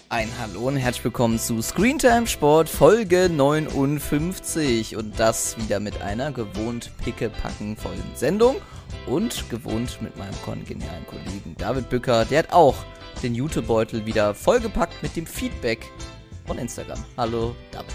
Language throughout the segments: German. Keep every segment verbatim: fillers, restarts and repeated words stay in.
Ein Hallo und herzlich willkommen zu Screentime Sport Folge neunundfünfzig und das wieder mit einer gewohnt pickepackenvollen Sendung und gewohnt mit meinem kongenialen Kollegen David Bücker. Der hat auch den Jutebeutel wieder vollgepackt mit dem Feedback von Instagram. Hallo David.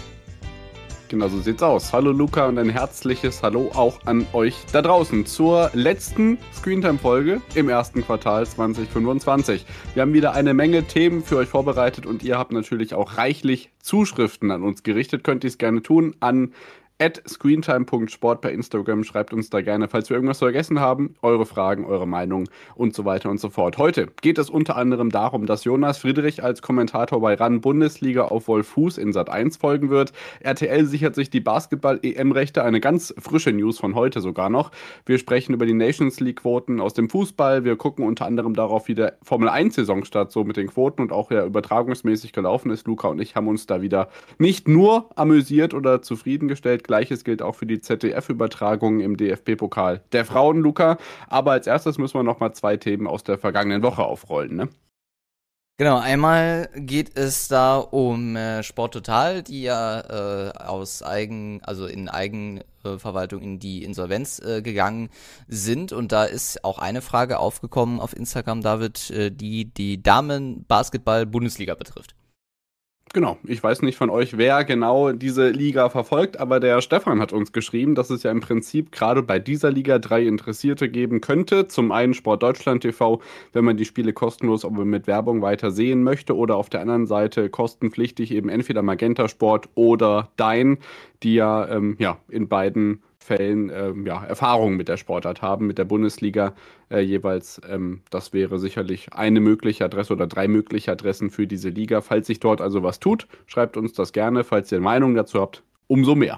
Genau so sieht's aus. Hallo Luca und ein herzliches Hallo auch an euch da draußen zur letzten Screentime-Folge im ersten Quartal zwanzig fünfundzwanzig. Wir haben wieder eine Menge Themen für euch vorbereitet und ihr habt natürlich auch reichlich Zuschriften an uns gerichtet. Könnt ihr es gerne tun an at screentime punkt sport bei Instagram. Schreibt uns da gerne, falls wir irgendwas vergessen haben, eure Fragen, eure Meinung und so weiter und so fort. Heute geht es unter anderem darum, dass Jonas Friedrich als Kommentator bei RAN Bundesliga auf Wolf Fuß in Sat eins folgen wird. R T L sichert sich die Basketball-E M-Rechte, eine ganz frische News von heute sogar noch. Wir sprechen über die Nations League-Quoten aus dem Fußball. Wir gucken unter anderem darauf, wie der Formel eins Saisonstart so mit den Quoten und auch ja übertragungsmäßig gelaufen ist. Luca und ich haben uns da wieder nicht nur amüsiert oder zufriedengestellt. Gleiches gilt auch für die Z D F-Übertragungen im D F B-Pokal der Frauen, Luca. Aber als erstes müssen wir noch mal zwei Themen aus der vergangenen Woche aufrollen, ne? Genau, einmal geht es da um äh, Sport Total, die ja äh, aus Eigen, also in Eigenverwaltung in die Insolvenz äh, gegangen sind. Und da ist auch eine Frage aufgekommen auf Instagram, David, äh, die die Damen-Basketball-Bundesliga betrifft. Genau, ich weiß nicht von euch, wer genau diese Liga verfolgt, aber der Stefan hat uns geschrieben, dass es ja im Prinzip gerade bei dieser Liga drei Interessierte geben könnte. Zum einen Sport Deutschland T V, wenn man die Spiele kostenlos aber mit Werbung weiter sehen möchte, oder auf der anderen Seite kostenpflichtig eben entweder Magenta Sport oder Dein, die ja, ähm, ja in beiden Fällen ähm, ja, Erfahrungen mit der Sportart haben, mit der Bundesliga äh, jeweils. Ähm, das wäre sicherlich eine mögliche Adresse oder drei mögliche Adressen für diese Liga. Falls sich dort also was tut, schreibt uns das gerne. Falls ihr eine Meinung dazu habt, umso mehr.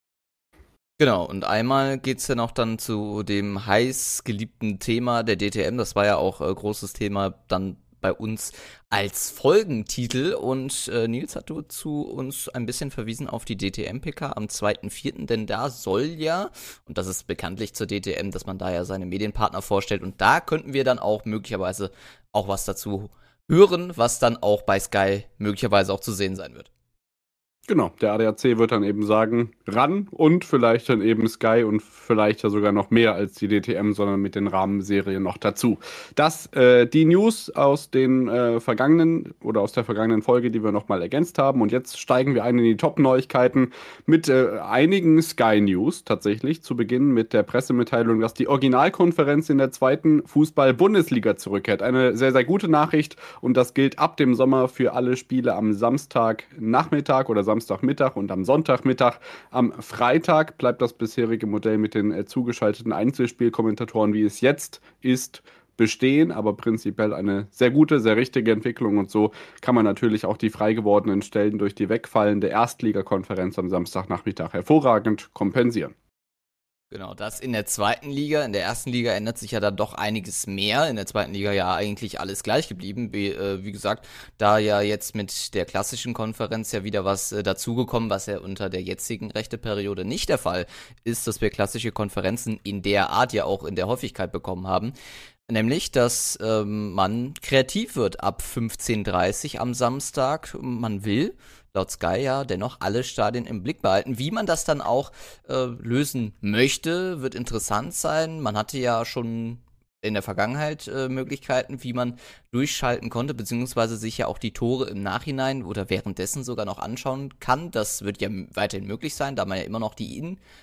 Genau, und einmal geht's dann auch dann zu dem heiß geliebten Thema der D T M. Das war ja auch äh, großes Thema dann bei uns als Folgentitel und äh, Nils hat zu uns ein bisschen verwiesen auf die D T M P K am zweiten vierten, denn da soll ja, und das ist bekanntlich zur D T M, dass man da ja seine Medienpartner vorstellt und da könnten wir dann auch möglicherweise auch was dazu hören, was dann auch bei Sky möglicherweise auch zu sehen sein wird. Genau, der A D A C wird dann eben sagen, RAN und vielleicht dann eben Sky und vielleicht ja sogar noch mehr als die D T M, sondern mit den Rahmenserien noch dazu. Das, äh, die News aus den äh, vergangenen oder aus der vergangenen Folge, die wir nochmal ergänzt haben. Und jetzt steigen wir ein in die Top-Neuigkeiten mit äh, einigen Sky-News tatsächlich. Zu Beginn mit der Pressemitteilung, dass die Originalkonferenz in der zweiten Fußball-Bundesliga zurückkehrt. Eine sehr, sehr gute Nachricht und das gilt ab dem Sommer für alle Spiele am Samstagnachmittag oder Samstagmittag und am Sonntagmittag. Am Freitag bleibt das bisherige Modell mit den äh, zugeschalteten Einzelspielkommentatoren, wie es jetzt ist, bestehen, aber prinzipiell eine sehr gute, sehr richtige Entwicklung und so kann man natürlich auch die frei gewordenen Stellen durch die wegfallende Erstligakonferenz am Samstagnachmittag hervorragend kompensieren. Genau, das in der zweiten Liga. In der ersten Liga ändert sich ja dann doch einiges mehr. In der zweiten Liga ja eigentlich alles gleich geblieben. Wie, äh, wie gesagt, da ja jetzt mit der klassischen Konferenz ja wieder was äh, dazugekommen, was ja unter der jetzigen Rechteperiode nicht der Fall ist, dass wir klassische Konferenzen in der Art ja auch in der Häufigkeit bekommen haben. Nämlich, dass ähm, man kreativ wird ab fünfzehn Uhr dreißig am Samstag. Man will laut Sky ja dennoch alle Stadien im Blick behalten. Wie man das dann auch äh, lösen möchte, wird interessant sein. Man hatte ja schon in der Vergangenheit äh, Möglichkeiten, wie man durchschalten konnte, beziehungsweise sich ja auch die Tore im Nachhinein oder währenddessen sogar noch anschauen kann. Das wird ja weiterhin möglich sein, da man ja immer noch die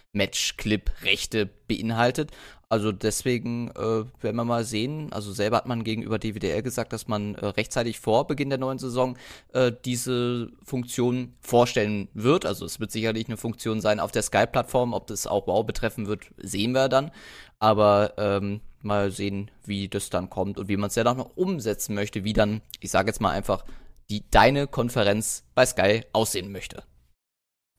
In-Match-Clip-Rechte beinhaltet. Also deswegen äh, werden wir mal sehen. Also selber hat man gegenüber D W D L gesagt, dass man äh, rechtzeitig vor Beginn der neuen Saison äh, diese Funktion vorstellen wird. Also es wird sicherlich eine Funktion sein auf der Sky-Plattform. Ob das auch Wow betreffen wird, sehen wir dann. Aber ähm, mal sehen, wie das dann kommt und wie man es ja dann noch umsetzen möchte, wie dann, ich sage jetzt mal einfach, die deine Konferenz bei Sky aussehen möchte.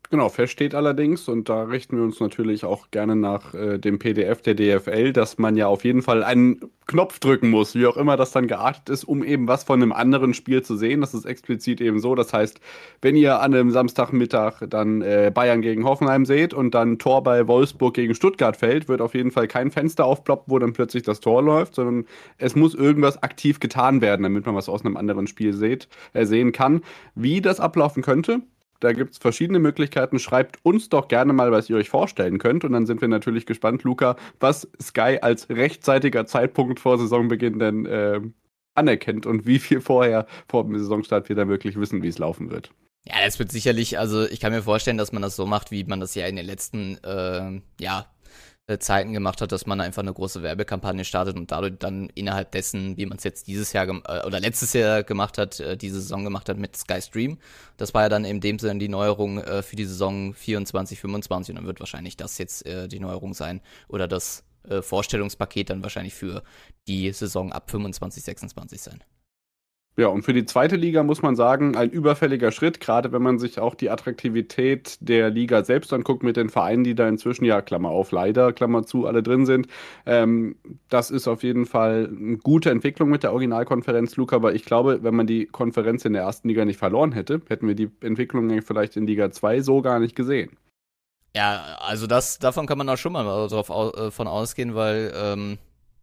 Genau, fest steht allerdings, und da richten wir uns natürlich auch gerne nach äh, dem P D F der D F L, dass man ja auf jeden Fall einen Knopf drücken muss, wie auch immer das dann geartet ist, um eben was von einem anderen Spiel zu sehen. Das ist explizit eben so. Das heißt, wenn ihr an einem Samstagmittag dann äh, Bayern gegen Hoffenheim seht und dann Tor bei Wolfsburg gegen Stuttgart fällt, wird auf jeden Fall kein Fenster aufploppen, wo dann plötzlich das Tor läuft, sondern es muss irgendwas aktiv getan werden, damit man was aus einem anderen Spiel seht, äh, sehen kann. Wie das ablaufen könnte, da gibt es verschiedene Möglichkeiten. Schreibt uns doch gerne mal, was ihr euch vorstellen könnt. Und dann sind wir natürlich gespannt, Luca, was Sky als rechtzeitiger Zeitpunkt vor Saisonbeginn denn äh, anerkennt und wie viel vorher, vor dem Saisonstart, wir dann wirklich wissen, wie es laufen wird. Ja, das wird sicherlich, also ich kann mir vorstellen, dass man das so macht, wie man das ja in den letzten, äh, ja, Zeiten gemacht hat, dass man einfach eine große Werbekampagne startet und dadurch dann innerhalb dessen, wie man es jetzt dieses Jahr äh, oder letztes Jahr gemacht hat, äh, diese Saison gemacht hat mit Sky Stream. Das war ja dann in dem Sinne die Neuerung äh, für die Saison vierundzwanzig, fünfundzwanzig und dann wird wahrscheinlich das jetzt äh, die Neuerung sein oder das äh, Vorstellungspaket dann wahrscheinlich für die Saison ab fünfundzwanzig, sechsundzwanzig sein. Ja, und für die zweite Liga muss man sagen, ein überfälliger Schritt, gerade wenn man sich auch die Attraktivität der Liga selbst anguckt mit den Vereinen, die da inzwischen, ja, Klammer auf, leider, Klammer zu, alle drin sind. Ähm, das ist auf jeden Fall eine gute Entwicklung mit der Originalkonferenz, Luca, aber ich glaube, wenn man die Konferenz in der ersten Liga nicht verloren hätte, hätten wir die Entwicklung vielleicht in Liga zwei so gar nicht gesehen. Ja, also das, davon kann man auch schon mal drauf au- äh, von ausgehen, weil ähm,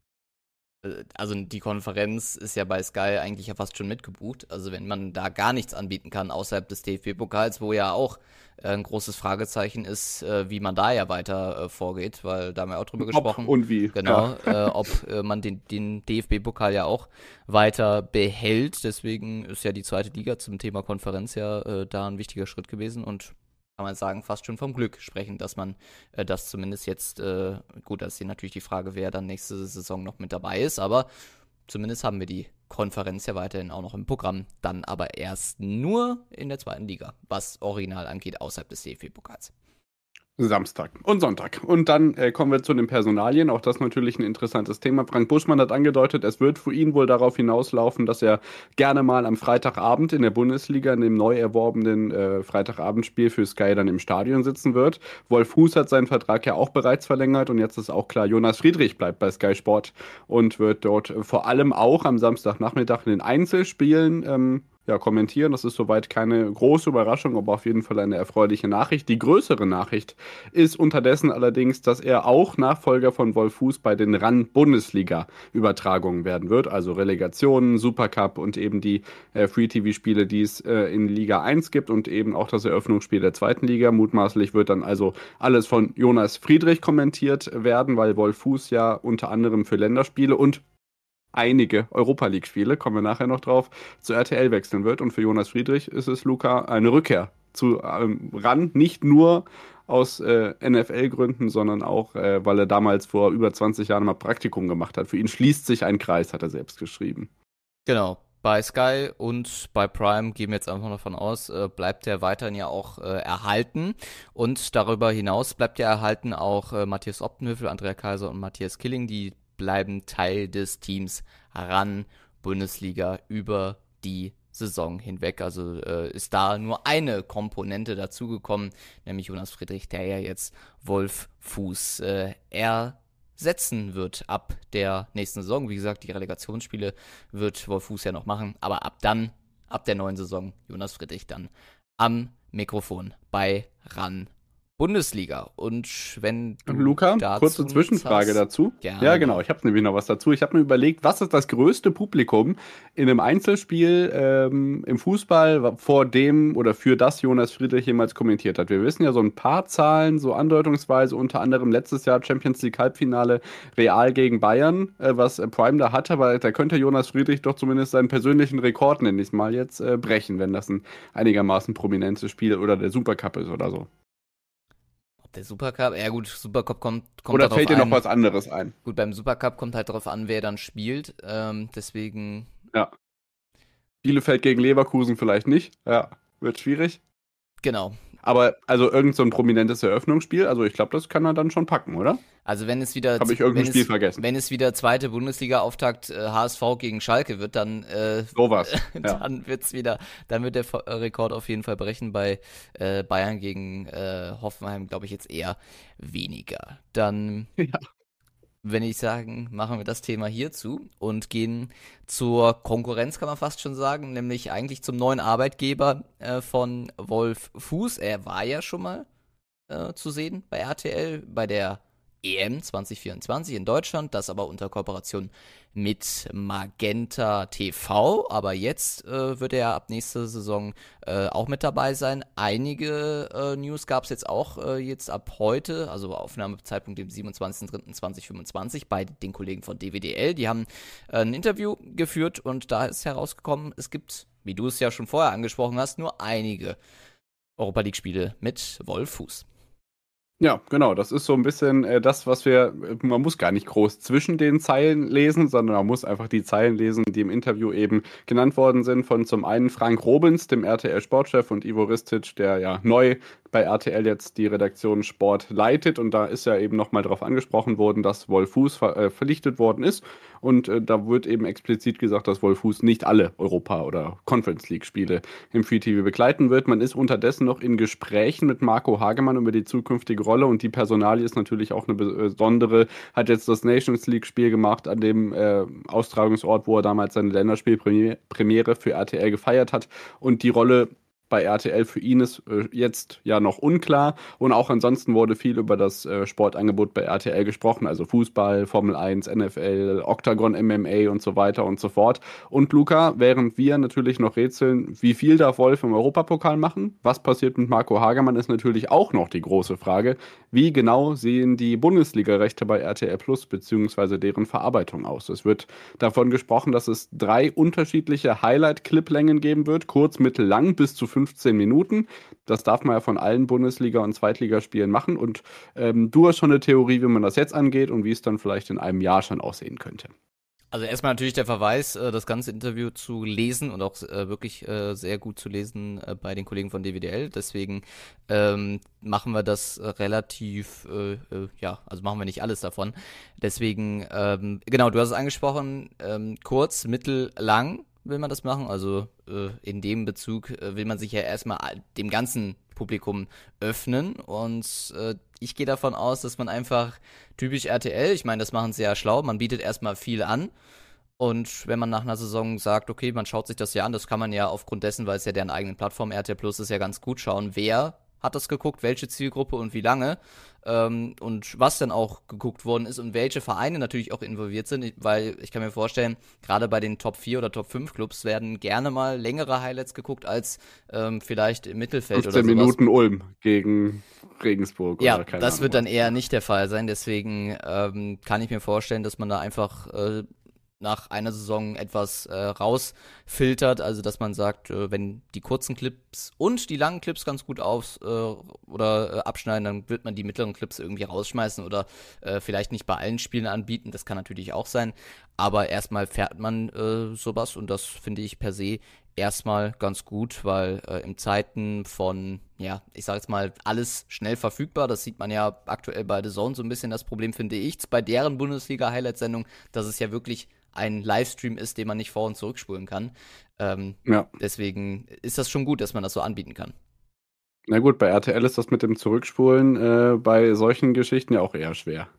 also die Konferenz ist ja bei Sky eigentlich ja fast schon mitgebucht. Also wenn man da gar nichts anbieten kann außerhalb des D F B-Pokals, wo ja auch äh, ein großes Fragezeichen ist, äh, wie man da ja weiter äh, vorgeht, weil da haben wir auch drüber Ob gesprochen. und wie. Genau, Ja. äh, ob äh, man den, den D F B-Pokal ja auch weiter behält. Deswegen ist ja die zweite Liga zum Thema Konferenz ja äh, da ein wichtiger Schritt gewesen und kann man sagen, fast schon vom Glück sprechen, dass man äh, das zumindest jetzt, äh, gut, das ist hier natürlich die Frage, wer dann nächste Saison noch mit dabei ist, aber zumindest haben wir die Konferenz ja weiterhin auch noch im Programm, dann aber erst nur in der zweiten Liga, was original angeht, außerhalb des D F B-Pokals. Samstag und Sonntag. Und dann äh, kommen wir zu den Personalien. Auch das natürlich ein interessantes Thema. Frank Buschmann hat angedeutet, es wird für ihn wohl darauf hinauslaufen, dass er gerne mal am Freitagabend in der Bundesliga, in dem neu erworbenen äh, Freitagabendspiel für Sky dann im Stadion sitzen wird. Wolf Fuß hat seinen Vertrag ja auch bereits verlängert und jetzt ist auch klar, Jonas Friedrich bleibt bei Sky Sport und wird dort vor allem auch am Samstagnachmittag in den Einzelspielen ähm, ja, kommentieren. Das ist soweit keine große Überraschung, aber auf jeden Fall eine erfreuliche Nachricht. Die größere Nachricht ist unterdessen allerdings, dass er auch Nachfolger von Wolf Fuß bei den R A N-Bundesliga-Übertragungen werden wird, also Relegationen, Supercup und eben die äh, Free-T V-Spiele, die es äh, in Liga eins gibt und eben auch das Eröffnungsspiel der zweiten Liga. Mutmaßlich wird dann also alles von Jonas Friedrich kommentiert werden, weil Wolf Fuß ja unter anderem für Länderspiele und einige Europa League-Spiele, kommen wir nachher noch drauf, zu R T L wechseln wird. Und für Jonas Friedrich ist es, Luca, eine Rückkehr zu ähm, R A N. Nicht nur aus äh, N F L-Gründen, sondern auch, äh, weil er damals vor über zwanzig Jahren mal Praktikum gemacht hat. Für ihn schließt sich ein Kreis, hat er selbst geschrieben. Genau. Bei Sky und bei Prime gehen wir jetzt einfach davon aus, äh, bleibt er weiterhin ja auch äh, erhalten. Und darüber hinaus bleibt ja erhalten auch äh, Matthias Optenhövel, Andrea Kaiser und Matthias Killing, die bleiben Teil des Teams R A N Bundesliga über die Saison hinweg. Also äh, ist da nur eine Komponente dazugekommen, nämlich Jonas Friedrich, der ja jetzt Wolf Fuß äh, ersetzen wird ab der nächsten Saison. Wie gesagt, die Relegationsspiele wird Wolf Fuß ja noch machen, aber ab dann, ab der neuen Saison, Jonas Friedrich dann am Mikrofon bei R A N Bundesliga. Und wenn du Luca, dazu kurze Zwischenfrage hast, dazu. gerne. Ja, genau, ich habe nämlich noch was dazu. Ich habe mir überlegt, was ist das größte Publikum in einem Einzelspiel ähm, im Fußball, vor dem oder für das Jonas Friedrich jemals kommentiert hat. Wir wissen ja so ein paar Zahlen, so andeutungsweise, unter anderem letztes Jahr Champions League Halbfinale Real gegen Bayern, äh, was äh, Prime da hatte, aber da könnte Jonas Friedrich doch zumindest seinen persönlichen Rekord, nenne ich es mal jetzt, äh, brechen, wenn das ein einigermaßen prominentes Spiel oder der Supercup ist oder so. Der Supercup, ja gut, Supercup kommt, kommt Oder darauf fällt dir noch an. was anderes ein? Gut, beim Supercup kommt halt darauf an, wer dann spielt. Ähm, deswegen. Ja. Bielefeld gegen Leverkusen vielleicht nicht. Ja, wird schwierig. Genau. Aber also irgend so ein prominentes Eröffnungsspiel, also ich glaube, das kann er dann schon packen, oder? Also wenn es wieder, Habe ich irgendein wenn Spiel es, vergessen? wenn es wieder zweite Bundesliga-Auftakt äh, H S V gegen Schalke wird, dann, äh, Sowas, ja. dann wird's wieder, dann wird der F- Rekord auf jeden Fall brechen. Bei äh, Bayern gegen äh, Hoffenheim glaube ich jetzt eher weniger. Dann Ja. wenn ich sagen, machen wir das Thema hierzu und gehen zur Konkurrenz, kann man fast schon sagen, nämlich eigentlich zum neuen Arbeitgeber äh, von Wolf Fuß. Er war ja schon mal äh, zu sehen bei R T L, bei der E M zwanzig vierundzwanzig in Deutschland, das aber unter Kooperation mit Magenta T V. Aber jetzt äh, wird er ab nächster Saison äh, auch mit dabei sein. Einige äh, News gab es jetzt auch äh, jetzt ab heute, also Aufnahmezeitpunkt dem siebenundzwanzigster dritter zweitausendfünfundzwanzig bei den Kollegen von D W D L. Die haben äh, ein Interview geführt und da ist herausgekommen, es gibt, wie du es ja schon vorher angesprochen hast, nur einige Europa League-Spiele mit Wolf Fuß. Ja, genau. Das ist so ein bisschen äh, das, was wir, man muss gar nicht groß zwischen den Zeilen lesen, sondern man muss einfach die Zeilen lesen, die im Interview eben genannt worden sind von zum einen Frank Robens, dem R T L-Sportchef, und Ivo Ristic, der ja neu bei R T L jetzt die Redaktion Sport leitet. Und da ist ja eben nochmal darauf angesprochen worden, dass Wolf Fuß ver äh, verpflichtet worden ist. Und äh, da wird eben explizit gesagt, dass Wolf Fuß nicht alle Europa- oder Conference League-Spiele im Free T V begleiten wird. Man ist unterdessen noch in Gesprächen mit Marco Hagemann über die zukünftige Rolle, und die Personalie ist natürlich auch eine besondere. Hat jetzt das Nations League-Spiel gemacht an dem äh, Austragungsort, wo er damals seine Länderspielpremiere für R T L gefeiert hat. Und die Rolle bei R T L für ihn ist äh, jetzt ja noch unklar. Und auch ansonsten wurde viel über das äh, Sportangebot bei R T L gesprochen, also Fußball, Formel eins, N F L, Octagon M M A und so weiter und so fort. Und Luca, während wir natürlich noch rätseln, wie viel darf Wolf im Europapokal machen? Was passiert mit Marco Hagemann, ist natürlich auch noch die große Frage. Wie genau sehen die Bundesliga-Rechte bei R T L Plus bzw. deren Verarbeitung aus? Es wird davon gesprochen, dass es drei unterschiedliche Highlight-Clip-Längen geben wird, kurz, mittel, lang, bis zu fünfzehn Minuten. Das darf man ja von allen Bundesliga- und Zweitligaspielen machen. Und ähm, du hast schon eine Theorie, wie man das jetzt angeht und wie es dann vielleicht in einem Jahr schon aussehen könnte. Also erstmal natürlich der Verweis, äh, das ganze Interview zu lesen und auch äh, wirklich äh, sehr gut zu lesen äh, bei den Kollegen von D W D L. Deswegen ähm, machen wir das äh, relativ, äh, äh, ja, also machen wir nicht alles davon. Deswegen, ähm, genau, du hast es angesprochen, ähm, kurz, mittel, lang will man das machen. Also äh, in dem Bezug äh, will man sich ja erstmal dem ganzen Publikum öffnen, und äh, ich gehe davon aus, dass man einfach typisch R T L, ich meine, das machen sie ja schlau, man bietet erstmal viel an, und wenn man nach einer Saison sagt, okay, man schaut sich das ja an, das kann man ja aufgrund dessen, weil es ja deren eigenen Plattform R T L Plus ist, ja ganz gut schauen, wer hat das geguckt, welche Zielgruppe und wie lange, ähm, und was dann auch geguckt worden ist und welche Vereine natürlich auch involviert sind, weil ich kann mir vorstellen, gerade bei den Top vier oder Top fünf Clubs werden gerne mal längere Highlights geguckt als ähm, vielleicht im Mittelfeld oder sowas. fünfzehn Minuten Ulm gegen Regensburg. Ja, oder keine das Ahnung wird dann was. eher nicht der Fall sein, deswegen ähm, kann ich mir vorstellen, dass man da einfach äh, nach einer Saison etwas äh, rausfiltert, also dass man sagt, äh, wenn die kurzen Clips und die langen Clips ganz gut auf äh, oder äh, abschneiden, dann wird man die mittleren Clips irgendwie rausschmeißen oder äh, vielleicht nicht bei allen Spielen anbieten, das kann natürlich auch sein, aber erstmal fährt man äh, sowas, und das finde ich per se erstmal ganz gut, weil äh, in Zeiten von, ja, ich sag jetzt mal, alles schnell verfügbar, das sieht man ja aktuell bei The Zone so ein bisschen, das Problem finde ich bei deren Bundesliga-Highlight-Sendung, dass es ja wirklich ein Livestream ist, den man nicht vor- und zurückspulen kann. Ähm, Ja. deswegen ist das schon gut, dass man das so anbieten kann. Na gut, bei R T L ist das mit dem Zurückspulen äh, bei solchen Geschichten ja auch eher schwer.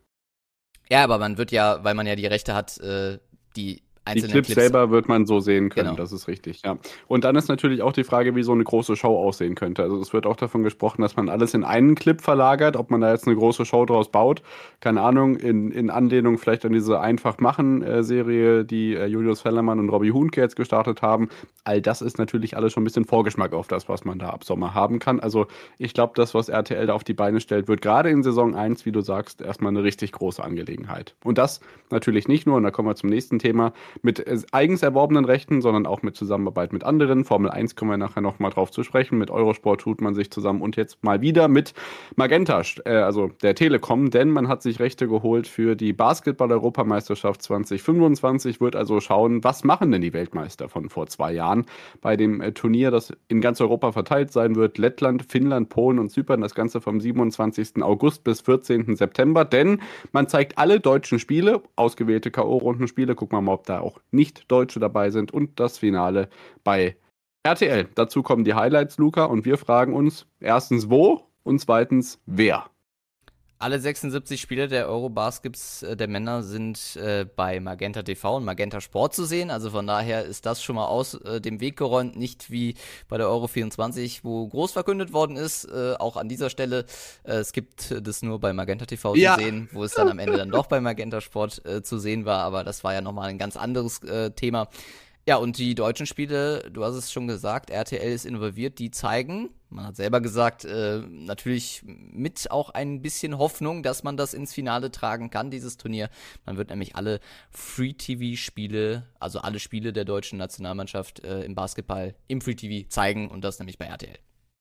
Ja, aber man wird ja, weil man ja die Rechte hat, äh, die Die einzelnen Clips Clips. selber wird man so sehen können, Genau. das ist richtig, ja. Und dann ist natürlich auch die Frage, wie so eine große Show aussehen könnte. Also es wird auch davon gesprochen, dass man alles in einen Clip verlagert, ob man da jetzt eine große Show draus baut. Keine Ahnung, in, in Anlehnung vielleicht an diese Einfach-Machen-Serie, die äh, Julius Fellermann und Robbie Huhnke jetzt gestartet haben. All das ist natürlich alles schon ein bisschen Vorgeschmack auf das, was man da ab Sommer haben kann. Also ich glaube, das, was R T L da auf die Beine stellt, wird gerade in Saison eins, wie du sagst, erstmal eine richtig große Angelegenheit. Und das natürlich nicht nur, und da kommen wir zum nächsten Thema, mit äh, eigens erworbenen Rechten, sondern auch mit Zusammenarbeit mit anderen. Formel eins kommen wir nachher nochmal drauf zu sprechen. Mit Eurosport tut man sich zusammen und jetzt mal wieder mit Magenta, äh, also der Telekom, denn man hat sich Rechte geholt für die Basketball-Europameisterschaft zwanzig fünfundzwanzig, wird also schauen, was machen denn die Weltmeister von vor zwei Jahren bei dem äh, Turnier, das in ganz Europa verteilt sein wird. Lettland, Finnland, Polen und Zypern, das Ganze vom siebenundzwanzigsten August bis vierzehnten September, denn man zeigt alle deutschen Spiele, ausgewählte K O-Rundenspiele, gucken wir mal, ob da auch nicht Deutsche dabei sind und das Finale bei R T L. Dazu kommen die Highlights, Luca, und wir fragen uns erstens wo und zweitens wer. Alle sechsundsiebzig Spiele der Eurobaskets äh, der Männer sind äh, bei Magenta T V und Magenta Sport zu sehen. Also von daher ist das schon mal aus äh, dem Weg geräumt. Nicht wie bei der Euro vierundzwanzig, wo groß verkündet worden ist. Äh, auch an dieser Stelle, äh, es gibt das nur bei Magenta T V ja. zu sehen, wo es dann am Ende dann doch bei Magenta Sport äh, zu sehen war. Aber das war ja nochmal ein ganz anderes äh, Thema. Ja, und die deutschen Spiele, du hast es schon gesagt, R T L ist involviert, die zeigen, man hat selber gesagt, äh, natürlich mit auch ein bisschen Hoffnung, dass man das ins Finale tragen kann, dieses Turnier. Man wird nämlich alle Free-T V-Spiele, also alle Spiele der deutschen Nationalmannschaft äh, im Basketball im Free-T V zeigen und das nämlich bei R T L.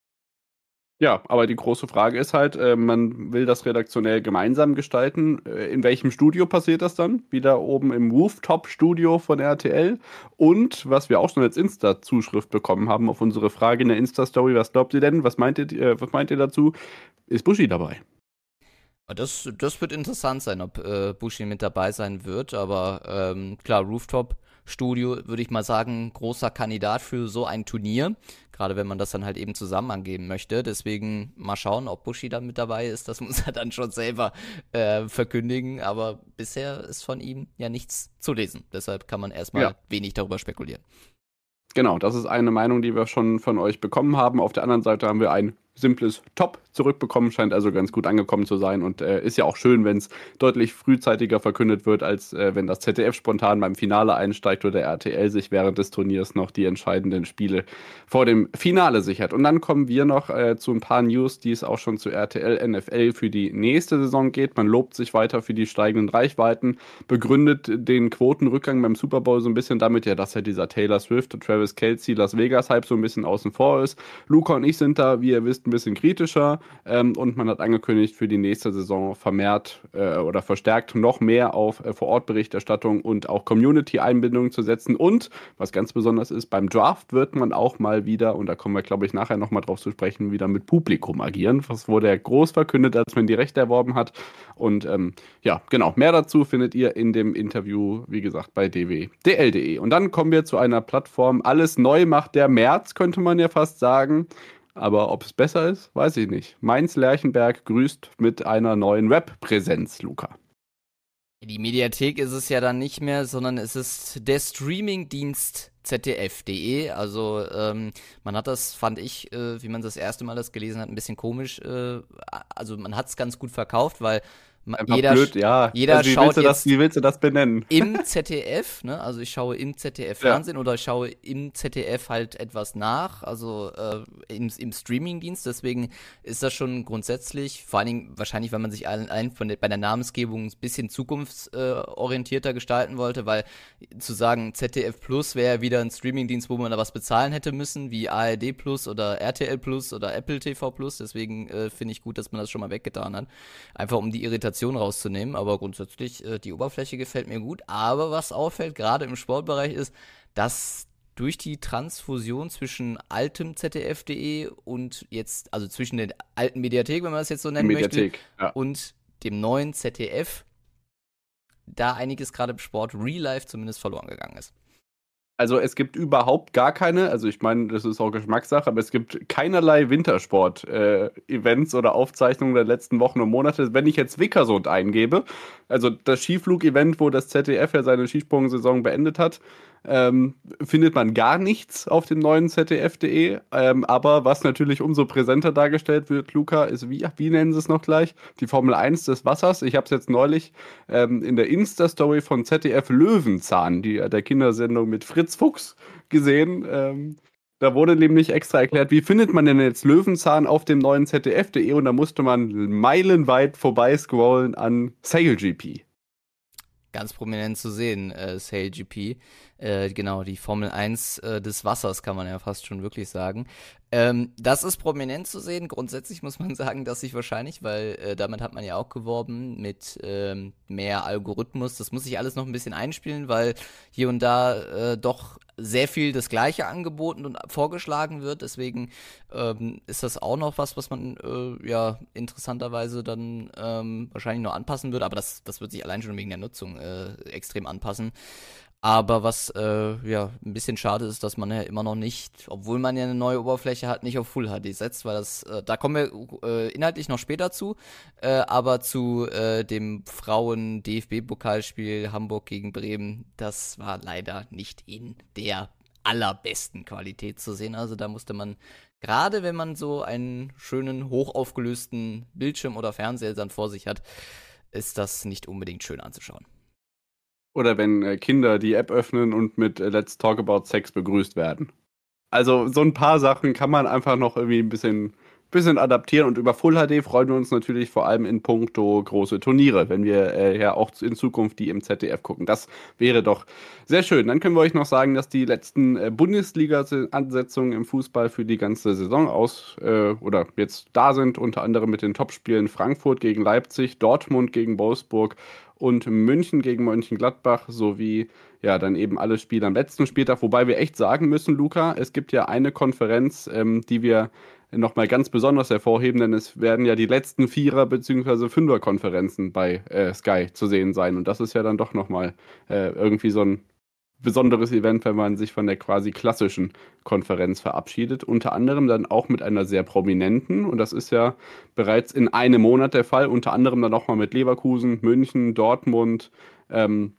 Ja, aber die große Frage ist halt, äh, man will das redaktionell gemeinsam gestalten. Äh, in welchem Studio passiert das dann? Wieder oben im Rooftop-Studio von R T L. Und was wir auch schon als Insta-Zuschrift bekommen haben auf unsere Frage in der Insta-Story, was glaubt ihr denn? Was meint ihr, äh, was meint ihr dazu? Ist Buschi dabei? Das, das wird interessant sein, ob äh, Buschi mit dabei sein wird. Aber ähm, klar, Rooftop-Studio, würde ich mal sagen, großer Kandidat für so ein Turnier. Gerade wenn man das dann halt eben zusammen angeben möchte. Deswegen mal schauen, ob Buschi dann mit dabei ist. Das muss er dann schon selber äh, verkündigen. Aber bisher ist von ihm ja nichts zu lesen. Deshalb kann man erstmal ja. wenig darüber spekulieren. Genau, das ist eine Meinung, die wir schon von euch bekommen haben. Auf der anderen Seite haben wir ein simples Top zurückbekommen, scheint also ganz gut angekommen zu sein und äh, ist ja auch schön, wenn es deutlich frühzeitiger verkündet wird, als äh, wenn das Z D F spontan beim Finale einsteigt oder R T L sich während des Turniers noch die entscheidenden Spiele vor dem Finale sichert. Und dann kommen wir noch äh, zu ein paar News, die es auch schon zu R T L N F L für die nächste Saison geht. Man lobt sich weiter für die steigenden Reichweiten, begründet den Quotenrückgang beim Super Bowl so ein bisschen damit, ja, dass ja dieser Taylor Swift und Travis Kelce Las Vegas Hype so ein bisschen außen vor ist. Luca und ich sind da, wie ihr wisst, ein bisschen kritischer ähm, und man hat angekündigt, für die nächste Saison vermehrt äh, oder verstärkt noch mehr auf äh, Vor-Ort-Berichterstattung und auch Community-Einbindung zu setzen. Und, was ganz besonders ist, beim Draft wird man auch mal wieder, und da kommen wir, glaube ich, nachher nochmal drauf zu sprechen, wieder mit Publikum agieren. Das wurde ja groß verkündet, als man die Rechte erworben hat. Und ähm, ja, genau, mehr dazu findet ihr in dem Interview, wie gesagt, bei d w d l punkt d e. Und dann kommen wir zu einer Plattform, alles neu macht der März, könnte man ja fast sagen. Aber ob es besser ist, weiß ich nicht. Mainz-Lerchenberg grüßt mit einer neuen Webpräsenz, Luca. Die Mediathek ist es ja dann nicht mehr, sondern es ist der Streamingdienst Z D F punkt D E. Also ähm, man hat das, fand ich, äh, wie man das erste Mal das gelesen hat, ein bisschen komisch. Äh, also man hat es ganz gut verkauft, weil jeder, blöd, ja. jeder also, wie schaut willst du jetzt das, wie willst du das benennen? Im Z D F, ne? Also ich schaue im Z D F Fernsehen ja. oder ich schaue im Z D F halt etwas nach, also äh, im, im Streamingdienst. Deswegen ist das schon grundsätzlich, vor allen Dingen wahrscheinlich, weil man sich allen von der, bei der Namensgebung ein bisschen zukunftsorientierter äh, gestalten wollte, weil zu sagen Z D F Plus wäre wieder ein Streamingdienst, wo man da was bezahlen hätte müssen, wie A R D Plus oder R T L Plus oder Apple T V Plus. Deswegen äh, finde ich gut, dass man das schon mal weggetan hat. Einfach um die Irritation rauszunehmen, aber grundsätzlich, äh, die Oberfläche gefällt mir gut, aber was auffällt, gerade im Sportbereich ist, dass durch die Transfusion zwischen altem Z D F punkt D E und jetzt, also zwischen der alten Mediathek, wenn man das jetzt so nennen Mediathek, möchte, ja. und dem neuen Z D F, da einiges gerade im Sport Real Life zumindest verloren gegangen ist. Also es gibt überhaupt gar keine, also ich meine, das ist auch Geschmackssache, aber es gibt keinerlei Wintersport-Events äh, oder Aufzeichnungen der letzten Wochen und Monate. Wenn ich jetzt Wickersund eingebe, also das Skiflug-Event, wo das Z D F ja seine Skisprung-Saison beendet hat, ähm, findet man gar nichts auf dem neuen Z D F punkt D E. Ähm, aber was natürlich umso präsenter dargestellt wird, Luca, ist, wie, wie nennen sie es noch gleich? Die Formel eins des Wassers. Ich habe es jetzt neulich ähm, in der Insta-Story von Z D F Löwenzahn, die, der Kindersendung mit Fritz Fuchs, gesehen. Ähm, da wurde nämlich extra erklärt, wie findet man denn jetzt Löwenzahn auf dem neuen Z D F punkt D E? Und da musste man meilenweit vorbei scrollen an SailGP. ganz prominent zu sehen, äh, Sail G P. Äh, genau, die Formel eins äh, des Wassers, kann man ja fast schon wirklich sagen. Ähm, das ist prominent zu sehen. Grundsätzlich muss man sagen, dass sich wahrscheinlich, weil äh, damit hat man ja auch geworben, mit ähm, mehr Algorithmus. Das muss sich alles noch ein bisschen einspielen, weil hier und da äh, doch sehr viel das Gleiche angeboten und vorgeschlagen wird. Deswegen ähm, ist das auch noch was, was man äh, ja interessanterweise dann ähm, wahrscheinlich noch anpassen wird. Aber das, das wird sich allein schon wegen der Nutzung äh, extrem anpassen. Aber was äh, ja ein bisschen schade ist, dass man ja immer noch nicht, obwohl man ja eine neue Oberfläche hat, nicht auf Full H D setzt, weil das, äh, da kommen wir äh, inhaltlich noch später zu, äh, aber zu äh, dem Frauen-D F B-Pokalspiel Hamburg gegen Bremen, das war leider nicht in der allerbesten Qualität zu sehen. Also da musste man, gerade wenn man so einen schönen, hochaufgelösten Bildschirm oder Fernseher dann vor sich hat, ist das nicht unbedingt schön anzuschauen. Oder wenn äh, Kinder die App öffnen und mit äh, Let's Talk About Sex begrüßt werden. Also so ein paar Sachen kann man einfach noch irgendwie ein bisschen, bisschen adaptieren. Und über Full H D freuen wir uns natürlich vor allem in puncto große Turniere, wenn wir äh, ja auch in Zukunft die im Z D F gucken. Das wäre doch sehr schön. Dann können wir euch noch sagen, dass die letzten äh, Bundesliga-Ansetzungen im Fußball für die ganze Saison aus äh, oder jetzt da sind, unter anderem mit den Topspielen Frankfurt gegen Leipzig, Dortmund gegen Wolfsburg und München gegen Mönchengladbach sowie ja dann eben alle Spiele am letzten Spieltag, wobei wir echt sagen müssen, Luca, es gibt ja eine Konferenz, ähm, die wir nochmal ganz besonders hervorheben, denn es werden ja die letzten Vierer- bzw. Fünfer-Konferenzen bei äh, Sky zu sehen sein und das ist ja dann doch nochmal äh, irgendwie so ein besonderes Event, wenn man sich von der quasi klassischen Konferenz verabschiedet. Unter anderem dann auch mit einer sehr prominenten, und das ist ja bereits in einem Monat der Fall, unter anderem dann auch mal mit Leverkusen, München, Dortmund, ähm,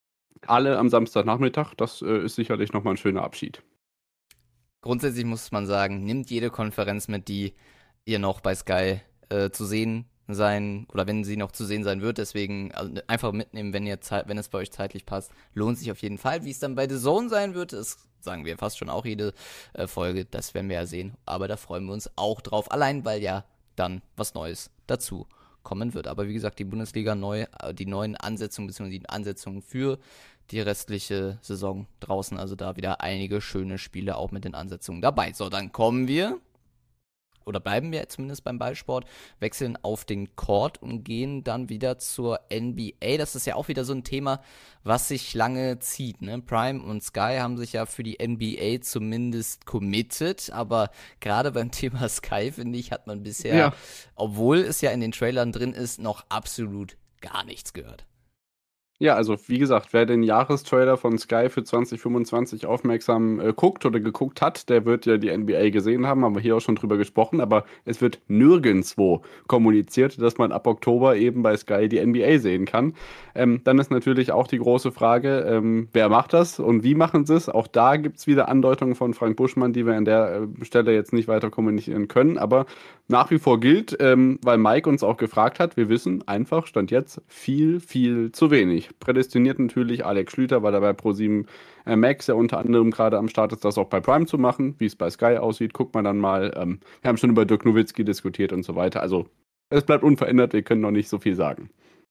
alle am Samstagnachmittag. Das äh, ist sicherlich nochmal ein schöner Abschied. Grundsätzlich muss man sagen, nimmt jede Konferenz mit, die ihr noch bei Sky äh, zu sehen sein oder wenn sie noch zu sehen sein wird. Deswegen also einfach mitnehmen, wenn ihr Zeit, wenn es bei euch zeitlich passt, lohnt sich auf jeden Fall. Wie es dann bei The Zone sein wird, das sagen wir fast schon auch jede äh, Folge. Das werden wir ja sehen. Aber da freuen wir uns auch drauf. Allein, weil ja dann was Neues dazu kommen wird. Aber wie gesagt, die Bundesliga neu, die neuen Ansetzungen bzw. die Ansetzungen für die restliche Saison draußen. Also da wieder einige schöne Spiele auch mit den Ansetzungen dabei. So, dann kommen wir oder bleiben wir zumindest beim Ballsport, wechseln auf den Court und gehen dann wieder zur N B A. Das ist ja auch wieder so ein Thema, was sich lange zieht. Ne? Prime und Sky haben sich ja für die N B A zumindest committed, aber gerade beim Thema Sky, finde ich, hat man bisher, ja. obwohl es ja in den Trailern drin ist, noch absolut gar nichts gehört. Ja, also wie gesagt, wer den Jahrestrailer von Sky für zwanzig fünfundzwanzig aufmerksam äh, guckt oder geguckt hat, der wird ja die N B A gesehen haben, haben wir hier auch schon drüber gesprochen, aber es wird nirgendwo kommuniziert, dass man ab Oktober eben bei Sky die N B A sehen kann. Ähm, dann ist natürlich auch die große Frage, ähm, wer macht das und wie machen sie es? Auch da gibt es wieder Andeutungen von Frank Buschmann, die wir an der äh, Stelle jetzt nicht weiter kommunizieren können, aber nach wie vor gilt, ähm, weil Mike uns auch gefragt hat, wir wissen einfach, Stand jetzt, viel, viel zu wenig. Prädestiniert natürlich Alex Schlüter, weil er bei ProSieben äh, Max ja unter anderem gerade am Start ist, das auch bei Prime zu machen. Wie es bei Sky aussieht, guckt man dann mal. Ähm, wir haben schon über Dirk Nowitzki diskutiert und so weiter. Also es bleibt unverändert, wir können noch nicht so viel sagen.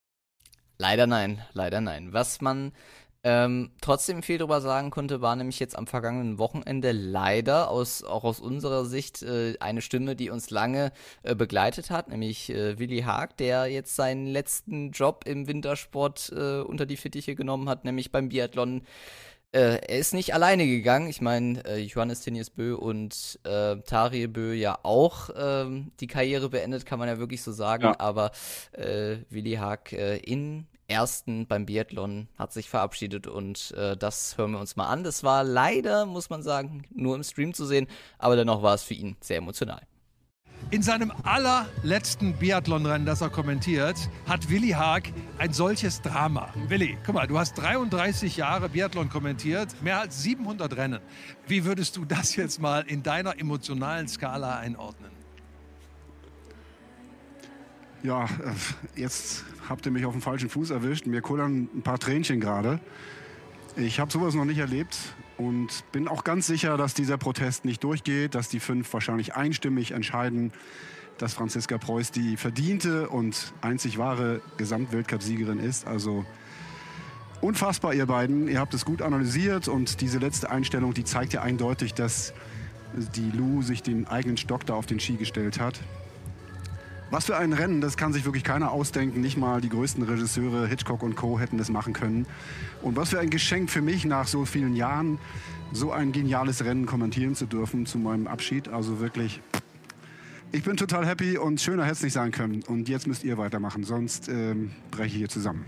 Leider nein, leider nein. Was man ähm, trotzdem viel drüber sagen konnte, war nämlich jetzt am vergangenen Wochenende leider aus, auch aus unserer Sicht äh, eine Stimme, die uns lange äh, begleitet hat, nämlich äh, Willi Haag, der jetzt seinen letzten Job im Wintersport äh, unter die Fittiche genommen hat, nämlich beim Biathlon. Äh, er ist nicht alleine gegangen. Ich meine, äh, Johannes Tinius Bö und äh, Tarje Bö ja auch ähm, die Karriere beendet, kann man ja wirklich so sagen. Ja. Aber äh, Willi Haag äh, in ersten beim Biathlon hat sich verabschiedet und äh, das hören wir uns mal an. Das war leider, muss man sagen, nur im Stream zu sehen, aber dennoch war es für ihn sehr emotional. In seinem allerletzten Biathlonrennen, das er kommentiert, hat Willi Haag ein solches Drama. Willi, guck mal, du hast dreiunddreißig Jahre Biathlon kommentiert, mehr als siebenhundert Rennen. Wie würdest du das jetzt mal in deiner emotionalen Skala einordnen? Ja, jetzt habt ihr mich auf dem falschen Fuß erwischt. Mir kullern ein paar Tränchen gerade. Ich habe sowas noch nicht erlebt und bin auch ganz sicher, dass dieser Protest nicht durchgeht, dass die fünf wahrscheinlich einstimmig entscheiden, dass Franziska Preuß die verdiente und einzig wahre Gesamtweltcup-Siegerin ist. Also unfassbar, ihr beiden. Ihr habt es gut analysiert und diese letzte Einstellung, die zeigt ja eindeutig, dass die Lou sich den eigenen Stock da auf den Ski gestellt hat. Was für ein Rennen, das kann sich wirklich keiner ausdenken. Nicht mal die größten Regisseure, Hitchcock und Co. hätten das machen können. Und was für ein Geschenk für mich nach so vielen Jahren, so ein geniales Rennen kommentieren zu dürfen zu meinem Abschied. Also wirklich, ich bin total happy und schöner hätte es nicht sein können. Und jetzt müsst ihr weitermachen, sonst ähm, breche ich hier zusammen.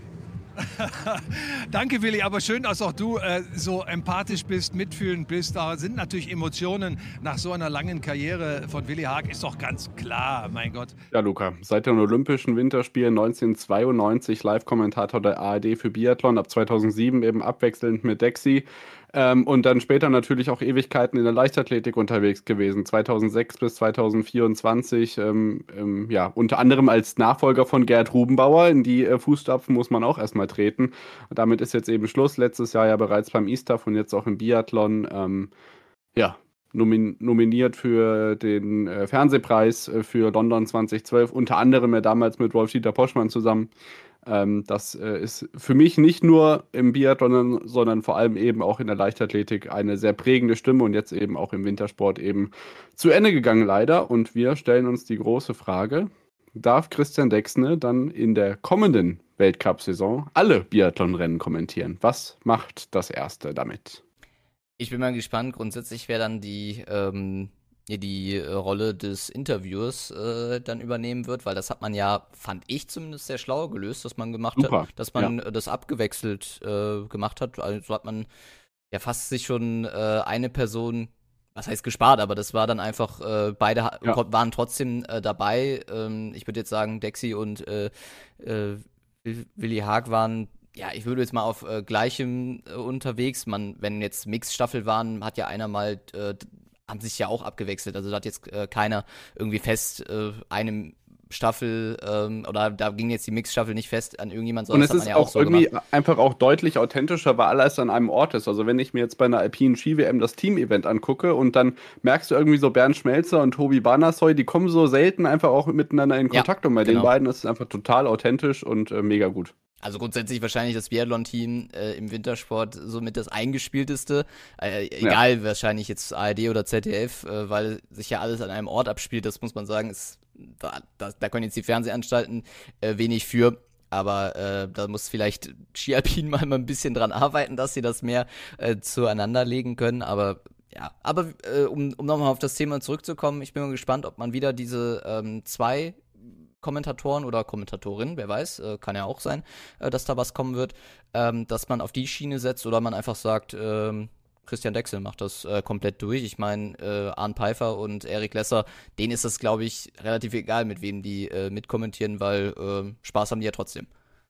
Danke, Willi, aber schön, dass auch du äh, so empathisch bist, mitfühlend bist. Da sind natürlich Emotionen nach so einer langen Karriere von Willi Haag, ist doch ganz klar, mein Gott. Ja, Luca, seit den Olympischen Winterspielen neunzehnhundertzweiundneunzig Live-Kommentator der A R D für Biathlon, ab zweitausendsieben eben abwechselnd mit Dexi. Ähm, und dann später natürlich auch Ewigkeiten in der Leichtathletik unterwegs gewesen, zweitausendsechs bis zweitausendvierundzwanzig, ähm, ähm, ja, unter anderem als Nachfolger von Gerd Rubenbauer. In die äh, Fußstapfen muss man auch erstmal treten. Und damit ist jetzt eben Schluss, letztes Jahr ja bereits beim ISTAF und jetzt auch im Biathlon, ähm, ja, nomin nominiert für den äh, Fernsehpreis äh, für London zweitausendzwölf, unter anderem ja damals mit Wolf-Dieter Poschmann zusammen. Ähm, das äh, ist für mich nicht nur im Biathlon, sondern vor allem eben auch in der Leichtathletik eine sehr prägende Stimme und jetzt eben auch im Wintersport eben zu Ende gegangen leider. Und wir stellen uns die große Frage, darf Christian Dexne dann in der kommenden Weltcup-Saison alle Biathlonrennen kommentieren? Was macht das Erste damit? Ich bin mal gespannt. Grundsätzlich wäre dann die ähm die äh, Rolle des Interviewers äh, dann übernehmen wird, weil das hat man ja, fand ich zumindest, sehr schlau gelöst, dass man gemacht Super. hat, dass man Ja. äh, das abgewechselt äh, gemacht hat. Also hat man ja fast sich schon äh, eine Person, was heißt gespart, aber das war dann einfach, äh, beide ha- Ja. ko- waren trotzdem äh, dabei. Ähm, ich würde jetzt sagen, Dexi und äh, äh, Will- Willi Haag waren, ja, ich würde jetzt mal auf äh, gleichem äh, unterwegs. Man, wenn jetzt Mixstaffel waren, hat ja einer mal äh, haben sich ja auch abgewechselt. Also da hat jetzt äh, keiner irgendwie fest äh, einem Staffel ähm, oder da ging jetzt die Mixstaffel nicht fest an irgendjemand, Und sondern es das hat ist man ja auch auch so irgendwie gemacht. einfach auch deutlich authentischer, weil alles an einem Ort ist. Also wenn ich mir jetzt bei einer alpinen Ski-W M das Team-Event angucke und dann merkst du irgendwie so Bernd Schmelzer und Tobi Banassoy, die kommen so selten einfach auch miteinander in Ja, Kontakt und bei genau. den beiden ist es einfach total authentisch und äh, mega gut. Also grundsätzlich wahrscheinlich das Biathlon-Team äh, im Wintersport somit das eingespielteste. Äh, egal, wahrscheinlich jetzt A R D oder Z D F, äh, weil sich ja alles an einem Ort abspielt. Das muss man sagen, ist, da, da, da können jetzt die Fernsehanstalten äh, wenig für. Aber äh, da muss vielleicht Ski Alpin mal, mal ein bisschen dran arbeiten, dass sie das mehr äh, zueinander legen können. Aber ja, aber äh, um, um nochmal auf das Thema zurückzukommen, ich bin mal gespannt, ob man wieder diese ähm, zwei Kommentatoren oder Kommentatorinnen, wer weiß, äh, kann ja auch sein, äh, dass da was kommen wird, ähm, dass man auf die Schiene setzt oder man einfach sagt, ähm, Christian Dexel macht das äh, komplett durch. Ich meine, äh, Arne Pfeiffer und Erik Lesser, denen ist das, glaube ich, relativ egal, mit wem die äh, mitkommentieren, weil äh, Spaß haben die ja trotzdem.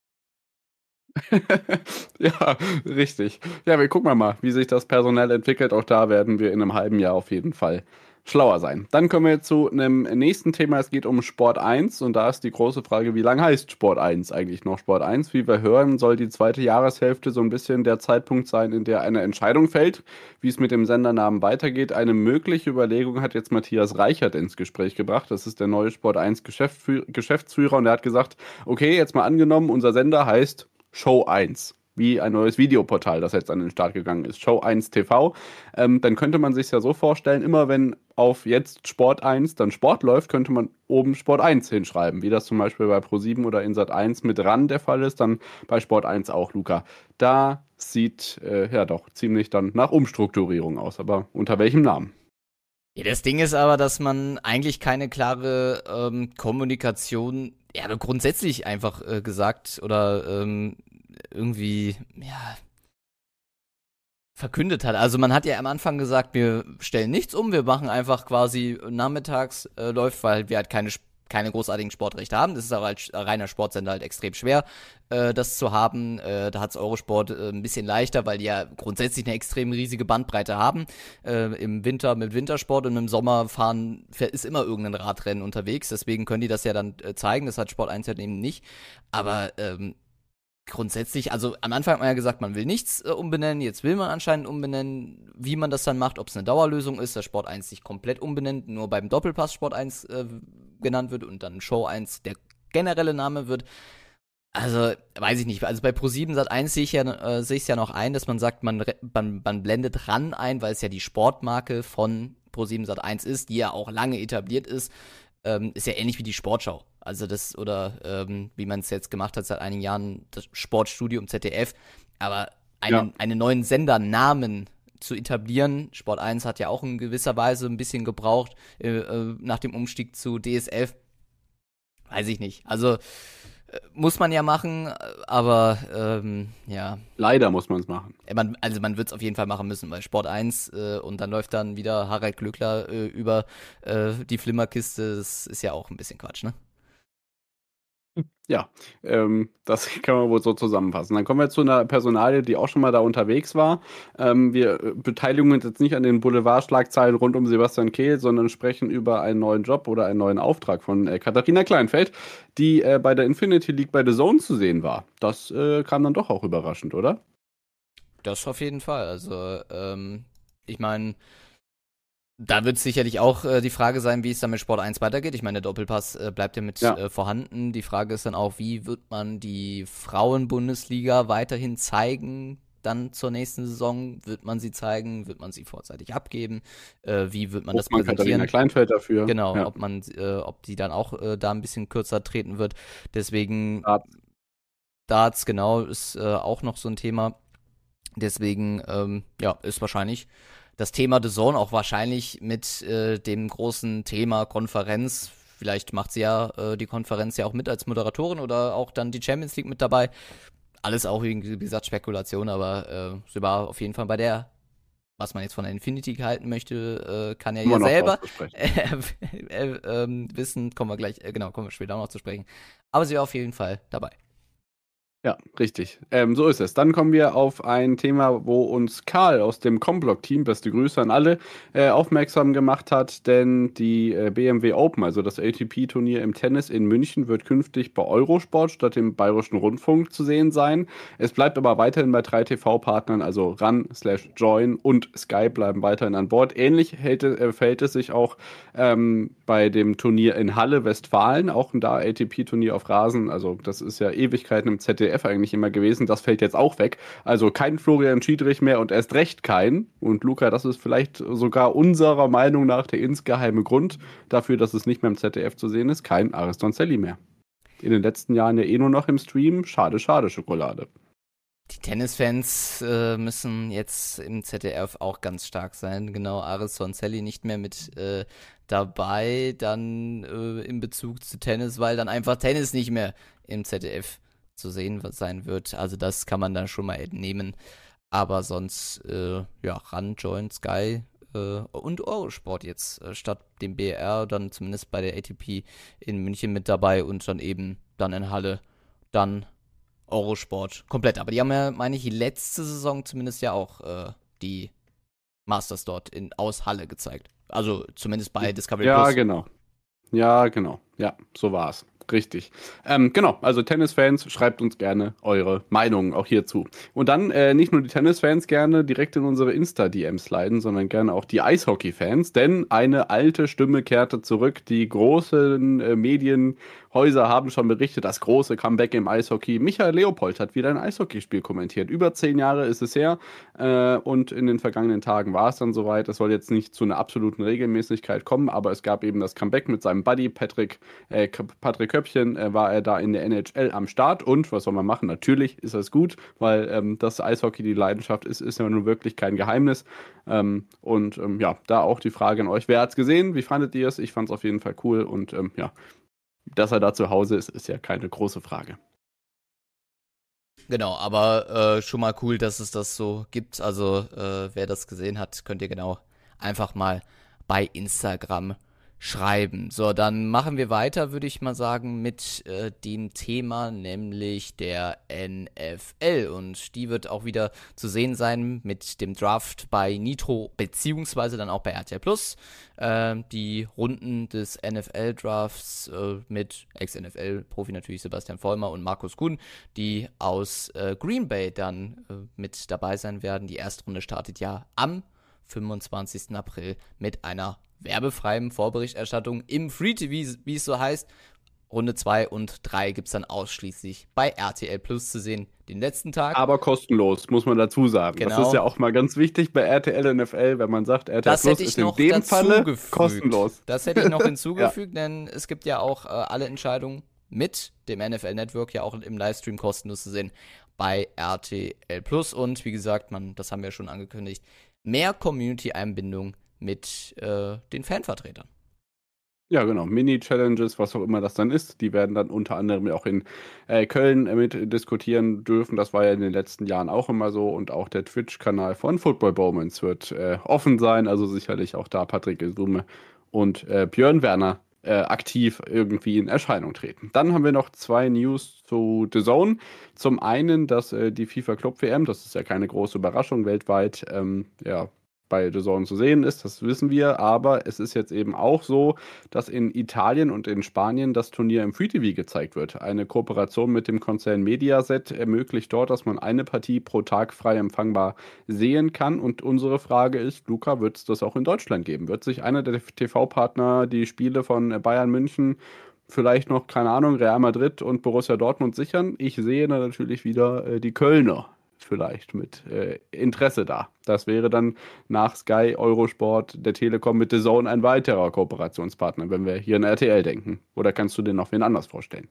Ja, richtig. Ja, wir gucken mal, wie sich das personell entwickelt. Auch da werden wir in einem halben Jahr auf jeden Fall schlauer sein. Dann kommen wir zu einem nächsten Thema. Es geht um Sport eins und da ist die große Frage, wie lange heißt Sport eins eigentlich noch Sport eins? Wie wir hören, soll die zweite Jahreshälfte so ein bisschen der Zeitpunkt sein, in der eine Entscheidung fällt, wie es mit dem Sendernamen weitergeht. Eine mögliche Überlegung hat jetzt Matthias Reichert ins Gespräch gebracht. Das ist der neue Sport eins Geschäftsführ- Geschäftsführer und er hat gesagt, okay, jetzt mal angenommen, unser Sender heißt Show eins. Wie ein neues Videoportal, das jetzt an den Start gegangen ist, Show eins T V, ähm, dann könnte man sich ja so vorstellen, immer wenn auf jetzt Sport eins dann Sport läuft, könnte man oben Sport eins hinschreiben, wie das zum Beispiel bei ProSieben oder Insat eins mit RAN der Fall ist, dann bei Sport eins auch, Luca. Da sieht äh, ja doch ziemlich dann nach Umstrukturierung aus, aber unter welchem Namen? Ja, das Ding ist aber, dass man eigentlich keine klare ähm, Kommunikation, ja, aber grundsätzlich einfach äh, gesagt oder ähm, irgendwie, ja, verkündet hat. Also man hat ja am Anfang gesagt, wir stellen nichts um, wir machen einfach quasi nachmittags äh, läuft, weil wir halt keine keine großartigen Sportrechte haben. Das ist auch als reiner Sportsender halt extrem schwer, äh, das zu haben. Äh, da hat es Eurosport äh, ein bisschen leichter, weil die ja grundsätzlich eine extrem riesige Bandbreite haben. Äh, Im Winter mit Wintersport und im Sommer fahren, ist immer irgendein Radrennen unterwegs. Deswegen können die das ja dann äh, zeigen. Das hat Sport eins halt eben nicht. Aber ähm, grundsätzlich, also am Anfang hat man ja gesagt, man will nichts äh, umbenennen, jetzt will man anscheinend umbenennen, wie man das dann macht, ob es eine Dauerlösung ist, dass Sport eins sich komplett umbenennt, nur beim Doppelpass Sport eins äh, genannt wird und dann Show eins der generelle Name wird. Also, weiß ich nicht. Also bei ProSieben Sat eins sehe ich ja, äh, sehe ich es ja noch ein, dass man sagt, man, man, man blendet RAN ein, weil es ja die Sportmarke von ProSieben Sat eins ist, die ja auch lange etabliert ist. Ähm, ist ja ähnlich wie die Sportschau. Also das, oder ähm, wie man es jetzt gemacht hat seit einigen Jahren, das Sportstudio im Z D F. Aber einen, Ja. einen neuen Sendernamen zu etablieren, Sport eins hat ja auch in gewisser Weise ein bisschen gebraucht, äh, äh, nach dem Umstieg zu D S F. Weiß ich nicht. Also äh, muss man ja machen, äh, aber ähm, ja, Leider muss man es machen. äh, man, also man wird es auf jeden Fall machen müssen, weil Sport eins äh, und dann läuft dann wieder Harald Glöckler äh, über äh, die Flimmerkiste, das ist ja auch ein bisschen Quatsch, ne? Ja, ähm, das kann man wohl so zusammenfassen. Dann kommen wir zu einer Personalie, die auch schon mal da unterwegs war. Ähm, wir äh, beteiligen uns jetzt nicht an den Boulevardschlagzeilen rund um Sebastian Kehl, sondern sprechen über einen neuen Job oder einen neuen Auftrag von äh, Katharina Kleinfeld, die äh, bei der Infinity League bei The Zone zu sehen war. Das äh, kam dann doch auch überraschend, oder? Das auf jeden Fall. Also, ähm, ich meine, da wird sicherlich auch äh, die Frage sein, wie es dann mit Sport eins weitergeht. Ich meine, der Doppelpass äh, bleibt ja mit Ja. äh, vorhanden. Die Frage ist dann auch, wie wird man die Frauen-Bundesliga weiterhin zeigen? Dann zur nächsten Saison, wird man sie zeigen, wird man sie vorzeitig abgeben, äh, wie wird man das Braucht man Katharina präsentieren? Kleinfeld dafür. Genau, Ja. ob man, äh, ob die dann auch äh, da ein bisschen kürzer treten wird. Deswegen Darts. Darts, genau, ist äh, auch noch so ein Thema. Deswegen, ähm, ja, ist wahrscheinlich das Thema The Zone auch wahrscheinlich mit äh, dem großen Thema Konferenz. Vielleicht macht sie ja äh, die Konferenz ja auch mit als Moderatorin oder auch dann die Champions League mit dabei. Alles auch, wie gesagt, Spekulation, aber äh, sie war auf jeden Fall bei der, was man jetzt von der Infinity halten möchte, äh, kann ja Immer ihr noch selber drauf zu sprechen. äh, äh, ähm, wissen. Kommen wir gleich, äh, genau, kommen wir später auch noch zu sprechen. Aber sie war auf jeden Fall dabei. Ja, richtig. Ähm, so ist es. Dann kommen wir auf ein Thema, wo uns Karl aus dem Comblock-Team, beste Grüße an alle, äh, aufmerksam gemacht hat, denn die äh, B M W Open, also das A T P-Turnier im Tennis in München, wird künftig bei Eurosport statt dem Bayerischen Rundfunk zu sehen sein. Es bleibt aber weiterhin bei drei T V-Partnern, also RAN, slash Join und Sky bleiben weiterhin an Bord. Ähnlich hält, äh, verhält es sich auch ähm, bei dem Turnier in Halle, Westfalen, auch da A T P-Turnier auf Rasen, also das ist ja Ewigkeiten im Z D F eigentlich immer gewesen, das fällt jetzt auch weg. Also kein Florian Schiedrich mehr und erst recht kein. Und Luca, das ist vielleicht sogar unserer Meinung nach der insgeheime Grund dafür, dass es nicht mehr im Z D F zu sehen ist, kein Aris Donzelli mehr. In den letzten Jahren ja eh nur noch im Stream. Schade, schade, Schokolade. Die Tennisfans äh, müssen jetzt im Z D F auch ganz stark sein. Genau, Aris Soncelli nicht mehr mit äh, dabei, dann äh, in Bezug zu Tennis, weil dann einfach Tennis nicht mehr im Z D F zu sehen sein wird. Also das kann man dann schon mal entnehmen. Aber sonst, äh, ja, RAN, Join, Sky äh, und Eurosport jetzt äh, statt dem B R dann zumindest bei der A T P in München mit dabei und dann eben dann in Halle, dann Eurosport komplett. Aber die haben ja, meine ich, die letzte Saison zumindest ja auch äh, die Masters dort in, aus Halle gezeigt. Also zumindest bei Discovery Ja, Plus. genau. Ja, genau. Ja, so war's. Richtig. Ähm, genau, also Tennisfans, schreibt uns gerne eure Meinungen auch hierzu. Und dann äh, nicht nur die Tennisfans gerne direkt in unsere Insta-D Ms sliden, sondern gerne auch die Eishockey-Fans, denn eine alte Stimme kehrte zurück. Die großen äh, Medienhäuser haben schon berichtet, das große Comeback im Eishockey. Michael Leopold hat wieder ein Eishockeyspiel kommentiert. Über zehn Jahre ist es her äh, und in den vergangenen Tagen war es dann soweit. Es soll jetzt nicht zu einer absoluten Regelmäßigkeit kommen, aber es gab eben das Comeback mit seinem Buddy Patrick, äh, Patrick Köppchen, äh, war er da in der N H L am Start und was soll man machen? Natürlich ist das gut, weil ähm, das Eishockey die Leidenschaft ist, ist ja nun wirklich kein Geheimnis. Ähm, und ähm, ja, da auch die Frage an euch, wer hat's gesehen? Wie fandet ihr es? Ich fand es auf jeden Fall cool und ähm, ja, dass er da zu Hause ist, ist ja keine große Frage. Genau, aber äh, schon mal cool, dass es das so gibt. Also äh, wer das gesehen hat, könnt ihr genau einfach mal bei Instagram schreiben. So, dann machen wir weiter, würde ich mal sagen, mit äh, dem Thema, nämlich der N F L. Und die wird auch wieder zu sehen sein mit dem Draft bei Nitro, beziehungsweise dann auch bei R T L Plus. Äh, die Runden des N F L-Drafts äh, mit Ex-N F L-Profi natürlich Sebastian Vollmer und Markus Kuhn, die aus äh, Green Bay dann äh, mit dabei sein werden. Die erste Runde startet ja am fünfundzwanzigsten April mit einer werbefreien Vorberichterstattung im Free T V, wie es so heißt. Runde zwei und drei gibt es dann ausschließlich bei R T L Plus zu sehen, den letzten Tag. Aber kostenlos, muss man dazu sagen. Genau. Das ist ja auch mal ganz wichtig bei R T L N F L, wenn man sagt, R T L das Plus hätte ich ist in noch dem Falle kostenlos. Das hätte ich noch hinzugefügt, ja. Denn es gibt ja auch äh, alle Entscheidungen mit dem N F L Network ja auch im Livestream kostenlos zu sehen bei R T L Plus. Und wie gesagt, man, das haben wir schon angekündigt, mehr Community-Einbindung mit äh, den Fanvertretern. Ja, genau. Mini-Challenges, was auch immer das dann ist, die werden dann unter anderem auch in äh, Köln äh, mit diskutieren dürfen. Das war ja in den letzten Jahren auch immer so. Und auch der Twitch-Kanal von Football Bromance wird äh, offen sein. Also sicherlich auch da Patrick Isume und äh, Björn Werner äh, aktiv irgendwie in Erscheinung treten. Dann haben wir noch zwei News zu The Zone. Zum einen, dass äh, die FIFA Club W M, das ist ja keine große Überraschung, weltweit ähm, ja, bei The Zone zu sehen ist, das wissen wir, aber es ist jetzt eben auch so, dass in Italien und in Spanien das Turnier im Free T V gezeigt wird. Eine Kooperation mit dem Konzern Mediaset ermöglicht dort, dass man eine Partie pro Tag frei empfangbar sehen kann. Und unsere Frage ist, Luca, wird es das auch in Deutschland geben? Wird sich einer der T V-Partner die Spiele von Bayern München, vielleicht noch, keine Ahnung, Real Madrid und Borussia Dortmund sichern? Ich sehe da natürlich wieder äh, die Kölner vielleicht mit äh, Interesse da. Das wäre dann nach Sky, Eurosport, der Telekom mit The Zone ein weiterer Kooperationspartner, wenn wir hier an R T L denken. Oder kannst du dir noch wen anders vorstellen?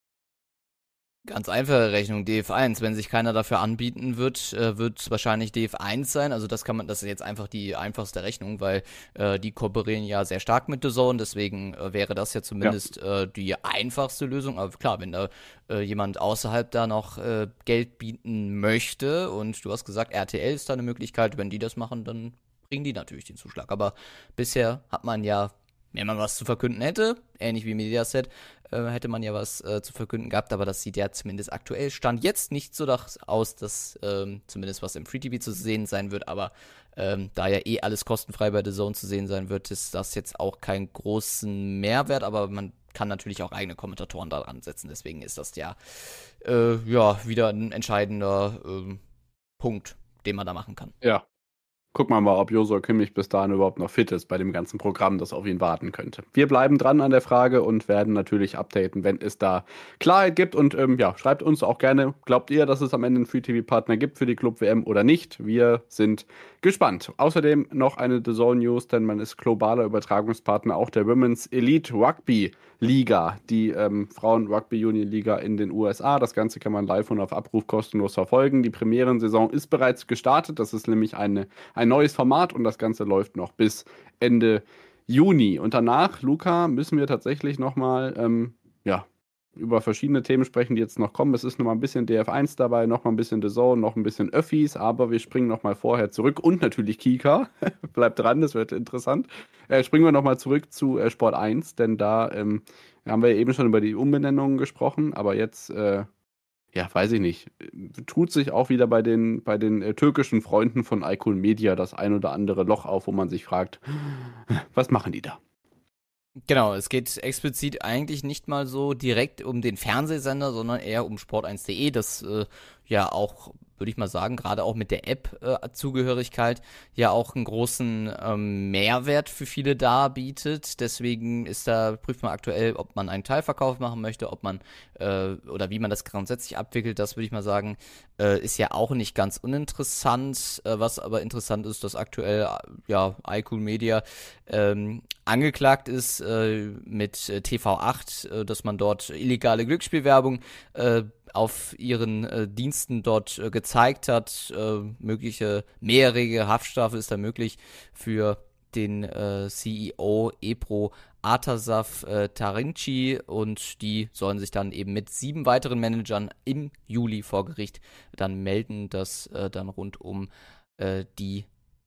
Ganz einfache Rechnung, D F eins. Wenn sich keiner dafür anbieten wird, äh, wird es wahrscheinlich D F eins sein. Also das kann man, das ist jetzt einfach die einfachste Rechnung, weil äh, die kooperieren ja sehr stark mit The Zone, deswegen äh, wäre das ja zumindest ja. Äh, die einfachste Lösung. Aber klar, wenn da äh, jemand außerhalb da noch äh, Geld bieten möchte und du hast gesagt, R T L ist da eine Möglichkeit, wenn die das machen, dann kriegen die natürlich den Zuschlag. Aber bisher hat man ja, wenn man was zu verkünden hätte, ähnlich wie Mediaset, äh, hätte man ja was äh, zu verkünden gehabt, aber das sieht ja zumindest aktuell Stand jetzt nicht so aus, dass ähm, zumindest was im Free T V zu sehen sein wird, aber ähm, da ja eh alles kostenfrei bei The Zone zu sehen sein wird, ist das jetzt auch keinen großen Mehrwert, aber man kann natürlich auch eigene Kommentatoren da dran setzen, deswegen ist das ja, äh, ja wieder ein entscheidender äh, Punkt, den man da machen kann. Ja. Gucken wir mal, ob Joshua Kimmich bis dahin überhaupt noch fit ist bei dem ganzen Programm, das auf ihn warten könnte. Wir bleiben dran an der Frage und werden natürlich updaten, wenn es da Klarheit gibt. Und ähm, ja, schreibt uns auch gerne, glaubt ihr, dass es am Ende einen Free T V-Partner gibt für die Club W M oder nicht? Wir sind gespannt. Außerdem noch eine The Zone News, denn man ist globaler Übertragungspartner auch der Women's Elite Rugby Liga, die ähm, Frauen-Rugby-Union-Liga in den U S A. Das Ganze kann man live und auf Abruf kostenlos verfolgen. Die Premierensaison ist bereits gestartet. Das ist nämlich eine, ein neues Format und das Ganze läuft noch bis Ende Juni. Und danach, Luca, müssen wir tatsächlich nochmal ähm, ja, über verschiedene Themen sprechen, die jetzt noch kommen. Es ist nochmal ein bisschen D F eins dabei, nochmal ein bisschen The Zone, noch ein bisschen Öffis, aber wir springen nochmal vorher zurück und natürlich Kika. Bleibt dran, das wird interessant. Äh, springen wir nochmal zurück zu äh, Sport eins, denn da ähm, haben wir eben schon über die Umbenennungen gesprochen, aber jetzt, äh, ja, weiß ich nicht, tut sich auch wieder bei den, bei den äh, türkischen Freunden von Aykul Media das ein oder andere Loch auf, wo man sich fragt, was machen die da? Genau, es geht explizit eigentlich nicht mal so direkt um den Fernsehsender, sondern eher um sport eins punkt de, das äh, ja auch, würde ich mal sagen, gerade auch mit der App-Zugehörigkeit äh, ja auch einen großen ähm, Mehrwert für viele darbietet. Deswegen ist da, prüft man aktuell, ob man einen Teilverkauf machen möchte, ob man äh, oder wie man das grundsätzlich abwickelt. Das würde ich mal sagen, äh, ist ja auch nicht ganz uninteressant. Äh, was aber interessant ist, dass aktuell ja Aykul Media ähm, angeklagt ist äh, mit äh, T V acht, äh, dass man dort illegale Glücksspielwerbung äh, auf ihren äh, Diensten dort äh, gezeigt hat. Äh, mögliche mehrjährige Haftstrafe ist da möglich für den äh, C E O Ebro Atasaf äh, Tarinci und die sollen sich dann eben mit sieben weiteren Managern im Juli vor Gericht dann melden, dass äh, dann rund um äh, die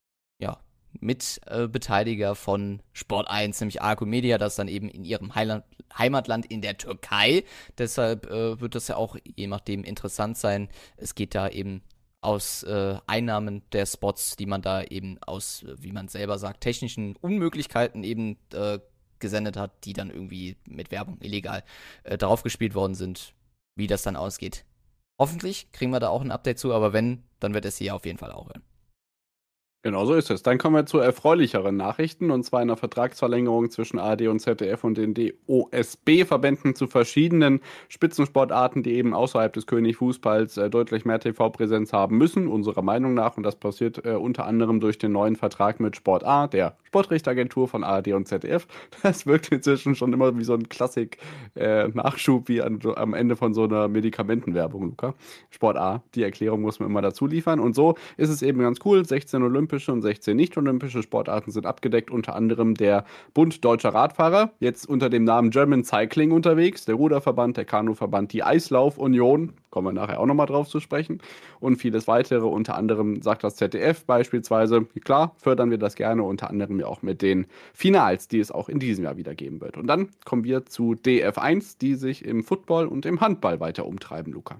ja Mitbeteiliger äh, von Sport eins, nämlich Aykul Media, das dann eben in ihrem Heiland, Heimatland in der Türkei. Deshalb äh, wird das ja auch je nachdem interessant sein. Es geht da eben aus äh, Einnahmen der Spots, die man da eben aus, wie man selber sagt, technischen Unmöglichkeiten eben äh, gesendet hat, die dann irgendwie mit Werbung illegal äh, draufgespielt worden sind, wie das dann ausgeht. Hoffentlich kriegen wir da auch ein Update zu, aber wenn, dann wird es hier auf jeden Fall auch hören. Genau so ist es. Dann kommen wir zu erfreulicheren Nachrichten, und zwar einer Vertragsverlängerung zwischen A R D und Z D F und den D O S B-Verbänden zu verschiedenen Spitzensportarten, die eben außerhalb des König-Fußballs äh, deutlich mehr T V-Präsenz haben müssen, unserer Meinung nach. Und das passiert äh, unter anderem durch den neuen Vertrag mit Sport A, der Sportrechtsagentur von A R D und Z D F. Das wirkt inzwischen schon immer wie so ein Klassik-Nachschub, äh, wie an, am Ende von so einer Medikamentenwerbung, Luca. Sport A, die Erklärung muss man immer dazu liefern. Und so ist es eben ganz cool. sechzehn Olympische und sechzehn nicht-olympische Sportarten sind abgedeckt, unter anderem der Bund Deutscher Radfahrer, jetzt unter dem Namen German Cycling unterwegs, der Ruderverband, der Kanuverband, die Eislaufunion, kommen wir nachher auch nochmal drauf zu sprechen, und vieles weitere. Unter anderem sagt das Z D F beispielsweise, klar, fördern wir das gerne, unter anderem ja auch mit den Finals, die es auch in diesem Jahr wieder geben wird. Und dann kommen wir zu D F eins, die sich im Football und im Handball weiter umtreiben, Luca.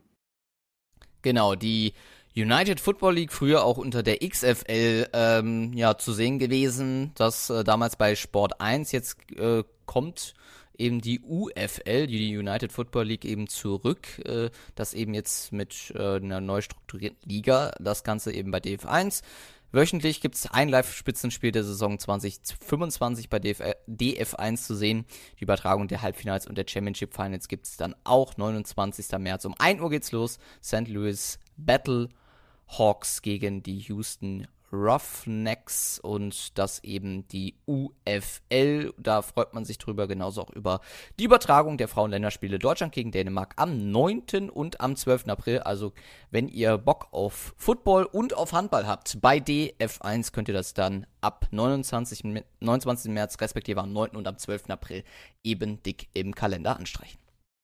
Genau, die United Football League, früher auch unter der X F L ähm, ja, zu sehen gewesen, das äh, damals bei Sport eins, jetzt äh, kommt eben die U F L, die United Football League, eben zurück, äh, das eben jetzt mit äh, einer neu strukturierten Liga, das Ganze eben bei D F eins. Wöchentlich gibt es ein Live-Spitzenspiel der Saison zwanzig fünfundzwanzig bei D F eins zu sehen. Die Übertragung der Halbfinals und der Championship Finals gibt es dann auch neunundzwanzigsten März. Um ein Uhr geht's los. Saint Louis Battle Hawks gegen die Houston Roughnecks, und das eben die U F L. Da freut man sich drüber, genauso auch über die Übertragung der Frauenländerspiele Deutschland gegen Dänemark am neunten und am zwölften April. Also wenn ihr Bock auf Football und auf Handball habt, bei D F eins könnt ihr das dann ab neunundzwanzigsten März respektive am neunten und am zwölften April eben dick im Kalender anstreichen.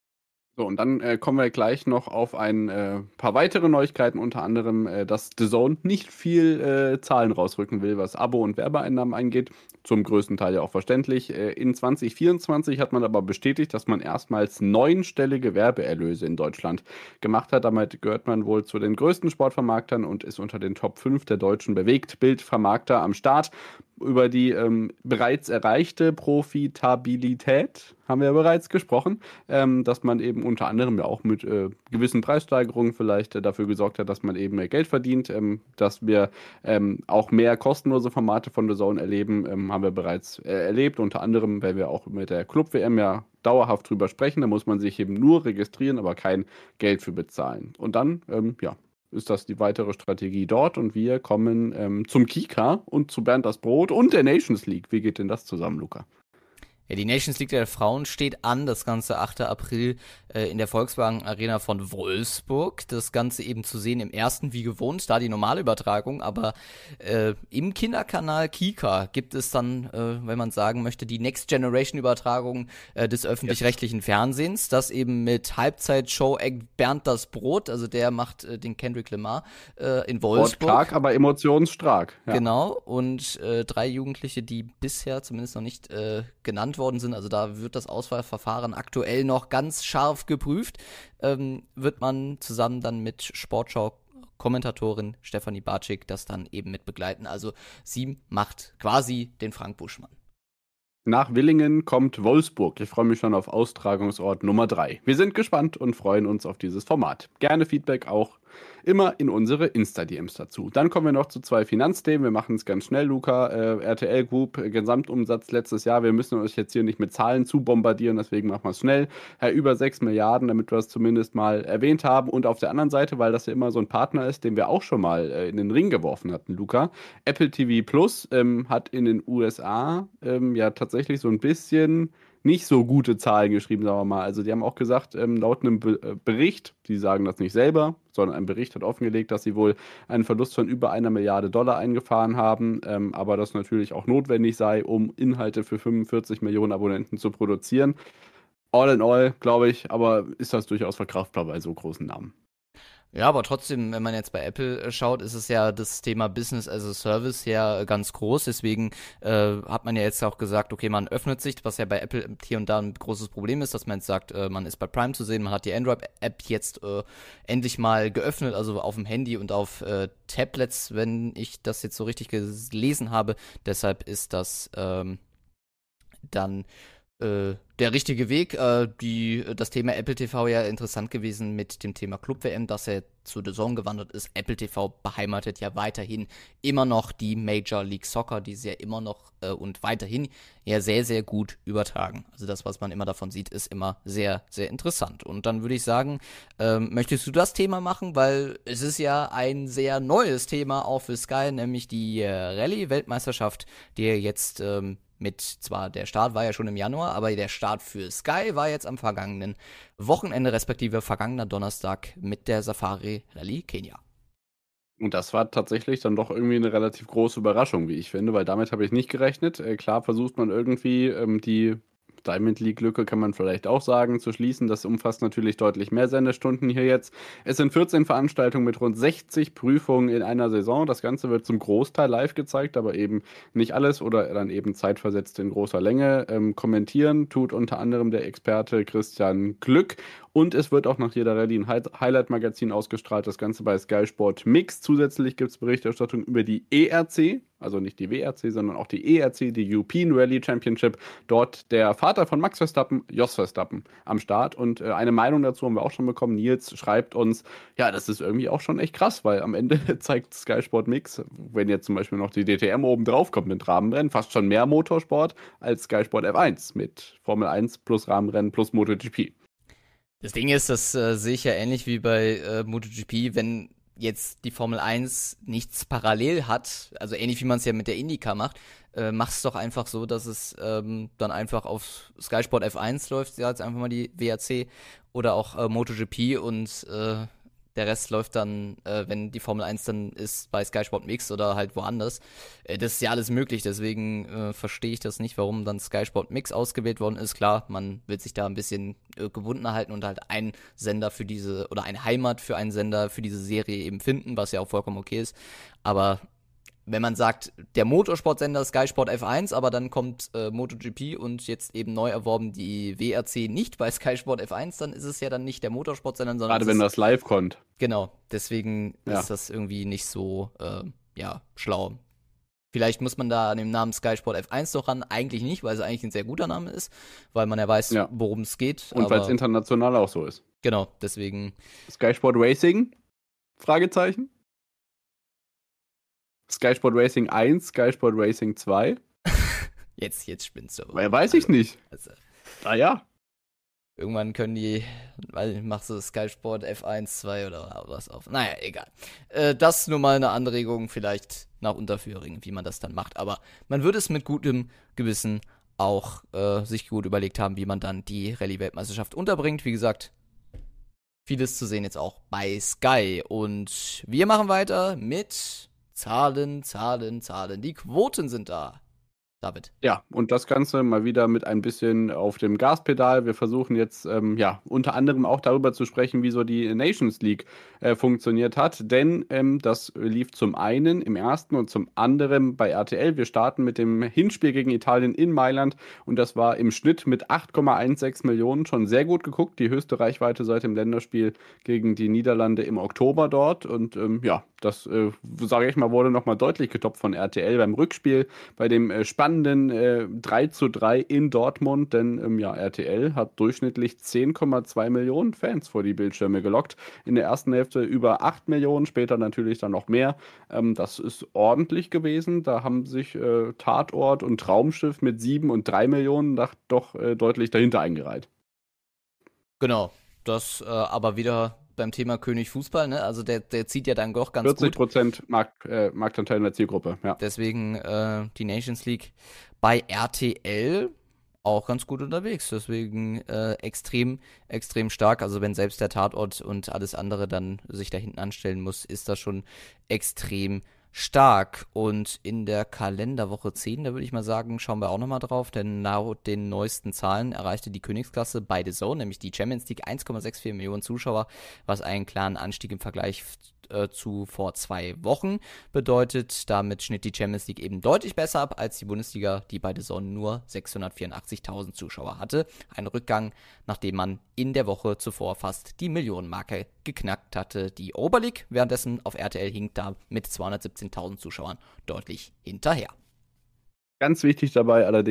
So, und dann äh, kommen wir gleich noch auf ein äh, paar weitere Neuigkeiten, unter anderem, äh, dass D A Z N nicht viel äh, Zahlen rausrücken will, was Abo- und Werbeeinnahmen angeht. Zum größten Teil ja auch verständlich. Äh, in zwanzig vierundzwanzig hat man aber bestätigt, dass man erstmals neunstellige Werbeerlöse in Deutschland gemacht hat. Damit gehört man wohl zu den größten Sportvermarktern und ist unter den Top fünf der deutschen Bewegtbildvermarkter am Start. Über die ähm, bereits erreichte Profitabilität haben wir ja bereits gesprochen, ähm, dass man eben unter anderem ja auch mit äh, gewissen Preissteigerungen vielleicht äh, dafür gesorgt hat, dass man eben mehr Geld verdient, ähm, dass wir ähm, auch mehr kostenlose Formate von D A Z N erleben, ähm, haben wir bereits äh, erlebt, unter anderem, weil wir auch mit der Club-W M ja dauerhaft drüber sprechen, da muss man sich eben nur registrieren, aber kein Geld für bezahlen. Und dann, ähm, ja, ist das die weitere Strategie dort, und wir kommen ähm, zum Kika und zu Bernd das Brot und der Nations League. Wie geht denn das zusammen, Luca? Ja, die Nations League der Frauen steht an, das Ganze achter April äh, in der Volkswagen Arena von Wolfsburg. Das Ganze eben zu sehen im ersten, wie gewohnt, da die normale Übertragung, aber äh, im Kinderkanal Kika gibt es dann, äh, wenn man sagen möchte, die Next Generation Übertragung äh, des öffentlich-rechtlichen yes. Fernsehens, das eben mit Halbzeitshow Bernd das Brot, also der macht äh, den Kendrick Lamar äh, in Wolfsburg. Wortstark, aber emotionsstark. Ja. Genau, und äh, drei Jugendliche, die bisher zumindest noch nicht äh, genannt worden sind, also da wird das Auswahlverfahren aktuell noch ganz scharf geprüft, ähm, wird man zusammen dann mit Sportschau-Kommentatorin Stefanie Bartschik das dann eben mit begleiten. Also sie macht quasi den Frank Buschmann. Nach Willingen kommt Wolfsburg. Ich freue mich schon auf Austragungsort Nummer drei. Wir sind gespannt und freuen uns auf dieses Format. Gerne Feedback auch immer in unsere Insta-D Ms dazu. Dann kommen wir noch zu zwei Finanzthemen. Wir machen es ganz schnell, Luca. Äh, R T L Group, äh, Gesamtumsatz letztes Jahr. Wir müssen euch jetzt hier nicht mit Zahlen zu bombardieren, deswegen machen wir es schnell. Äh, über sechs Milliarden, damit wir das zumindest mal erwähnt haben. Und auf der anderen Seite, weil das ja immer so ein Partner ist, den wir auch schon mal äh, in den Ring geworfen hatten, Luca. Apple T V Plus ähm, hat in den U S A ähm, ja tatsächlich so ein bisschen nicht so gute Zahlen geschrieben, sagen wir mal. Also die haben auch gesagt, ähm, laut einem Be- äh, Bericht, die sagen das nicht selber, sondern ein Bericht hat offengelegt, dass sie wohl einen Verlust von über einer Milliarde Dollar eingefahren haben, ähm, aber das natürlich auch notwendig sei, um Inhalte für fünfundvierzig Millionen Abonnenten zu produzieren. All in all, glaube ich, aber ist das durchaus verkraftbar bei so großen Namen. Ja, aber trotzdem, wenn man jetzt bei Apple äh, schaut, ist es ja das Thema Business as a Service ja ganz groß. Deswegen äh, hat man ja jetzt auch gesagt, okay, man öffnet sich, was ja bei Apple hier und da ein großes Problem ist, dass man jetzt sagt, äh, man ist bei Prime zu sehen, man hat die Android-App jetzt äh, endlich mal geöffnet, also auf dem Handy und auf äh, Tablets, wenn ich das jetzt so richtig gelesen habe. Deshalb ist das ähm, dann äh, der richtige Weg. Äh, die, das Thema Apple T V ja interessant gewesen mit dem Thema Club-W M, dass er zu D A Z N gewandert ist. Apple T V beheimatet ja weiterhin immer noch die Major League Soccer, die sie ja immer noch äh, und weiterhin ja sehr, sehr gut übertragen. Also das, was man immer davon sieht, ist immer sehr, sehr interessant. Und dann würde ich sagen, ähm, möchtest du das Thema machen? Weil es ist ja ein sehr neues Thema auch für Sky, nämlich die äh, Rallye-Weltmeisterschaft, die jetzt ähm, mit, zwar der Start war ja schon im Januar, aber der Start für Sky war jetzt am vergangenen Wochenende, respektive vergangener Donnerstag mit der Safari Rallye Kenia. Und das war tatsächlich dann doch irgendwie eine relativ große Überraschung, wie ich finde, weil damit habe ich nicht gerechnet. Äh, klar versucht man irgendwie ähm, die Diamond League-Lücke, kann man vielleicht auch sagen, zu schließen. Das umfasst natürlich deutlich mehr Sendestunden hier jetzt. Es sind vierzehn Veranstaltungen mit rund sechzig Prüfungen in einer Saison. Das Ganze wird zum Großteil live gezeigt, aber eben nicht alles oder dann eben zeitversetzt in großer Länge. Ähm, kommentieren tut unter anderem der Experte Christian Glück. Und es wird auch nach jeder Rallye ein Highlight-Magazin ausgestrahlt, das Ganze bei Sky Sport Mix. Zusätzlich gibt es Berichterstattung über die E R C, also nicht die W R C, sondern auch die E R C, die European Rally Championship. Dort der Vater von Max Verstappen, Jos Verstappen, am Start. Und äh, eine Meinung dazu haben wir auch schon bekommen. Nils schreibt uns, ja, das ist irgendwie auch schon echt krass, weil am Ende zeigt Sky Sport Mix, wenn jetzt zum Beispiel noch die D T M oben drauf kommt mit Rahmenrennen, fast schon mehr Motorsport als Sky Sport F eins mit Formel eins plus Rahmenrennen plus MotoGP. Das Ding ist, das äh, sehe ich ja ähnlich wie bei äh, MotoGP, wenn jetzt die Formel eins nichts parallel hat, also ähnlich wie man es ja mit der IndyCar macht, äh, mach es doch einfach so, dass es ähm, dann einfach auf Sky Sport F eins läuft, ja, jetzt einfach mal die W R C oder auch äh, MotoGP und äh, der Rest läuft dann, äh, wenn die Formel eins dann ist, bei Sky Sport Mix oder halt woanders. Äh, das ist ja alles möglich, deswegen äh, verstehe ich das nicht, warum dann Sky Sport Mix ausgewählt worden ist. Klar, man will sich da ein bisschen äh, gebunden halten und halt einen Sender für diese, oder eine Heimat für einen Sender für diese Serie eben finden, was ja auch vollkommen okay ist. Aber wenn man sagt, der Motorsportsender Sky Sport F eins, aber dann kommt äh, MotoGP und jetzt eben neu erworben die W R C nicht bei Sky Sport F eins, dann ist es ja dann nicht der Motorsportsender, sondern gerade wenn das live kommt. Genau, deswegen ja. ist das irgendwie nicht so, äh, ja, schlau. Vielleicht muss man da an dem Namen Sky Sport F eins doch ran, eigentlich nicht, weil es eigentlich ein sehr guter Name ist, weil man ja weiß, ja. worum es geht. Und weil es international auch so ist. Genau, deswegen. Sky Sport Racing? Fragezeichen? Sky Sport Racing eins, Sky Sport Racing zwei? jetzt, jetzt spinnst du aber. Weil weiß ich nicht. Also, ah ja. Irgendwann können die, weil machst du Sky Sport F eins, zwei oder was auf. Naja, egal. Äh, das nur mal eine Anregung, vielleicht nach Unterführung, wie man das dann macht. Aber man würde es mit gutem Gewissen auch äh, sich gut überlegt haben, wie man dann die Rallye-Weltmeisterschaft unterbringt. Wie gesagt, vieles zu sehen jetzt auch bei Sky. Und wir machen weiter mit Zahlen, Zahlen, Zahlen. Die Quoten sind da. David. Ja, und das Ganze mal wieder mit ein bisschen auf dem Gaspedal. Wir versuchen jetzt ähm, ja unter anderem auch darüber zu sprechen, wie so die Nations League äh, funktioniert hat. Denn ähm, das lief zum einen im ersten und zum anderen bei R T L. Wir starten mit dem Hinspiel gegen Italien in Mailand und das war im Schnitt mit acht Komma sechzehn Millionen schon sehr gut geguckt. Die höchste Reichweite seit dem Länderspiel gegen die Niederlande im Oktober dort. Und ähm, ja, das, äh, sage ich mal, wurde nochmal deutlich getoppt von R T L beim Rückspiel, bei dem äh, spannenden Äh, drei zu drei in Dortmund, denn ähm, ja, R T L hat durchschnittlich zehn Komma zwei Millionen Fans vor die Bildschirme gelockt. In der ersten Hälfte über acht Millionen, später natürlich dann noch mehr. Ähm, das ist ordentlich gewesen. Da haben sich äh, Tatort und Traumschiff mit sieben und drei Millionen doch, doch äh, deutlich dahinter eingereiht. Genau, das äh, aber wieder beim Thema König Fußball, ne? Also der, der zieht ja dann doch ganz vierzig gut. vierzig Prozent Markt, äh, Marktanteil in der Zielgruppe, ja. Deswegen äh, die Nations League bei R T L auch ganz gut unterwegs. Deswegen äh, extrem, extrem stark. Also wenn selbst der Tatort und alles andere dann sich da hinten anstellen muss, ist das schon extrem stark. Und in der Kalenderwoche zehn, da würde ich mal sagen, schauen wir auch nochmal drauf, denn laut den neuesten Zahlen erreichte die Königsklasse bei D A Z N, nämlich die Champions League, eins Komma vierundsechzig Millionen Zuschauer, was einen klaren Anstieg im Vergleich äh, zu vor zwei Wochen bedeutet. Damit schnitt die Champions League eben deutlich besser ab als die Bundesliga, die bei D A Z N nur sechshundertvierundachtzigtausend Zuschauer hatte. Ein Rückgang, nachdem man in der Woche zuvor fast die Millionenmarke geknackt hatte. Die Europa League währenddessen auf R T L hinkt da mit zweihundertsiebzehntausend Zuschauern deutlich hinterher. Ganz wichtig dabei allerdings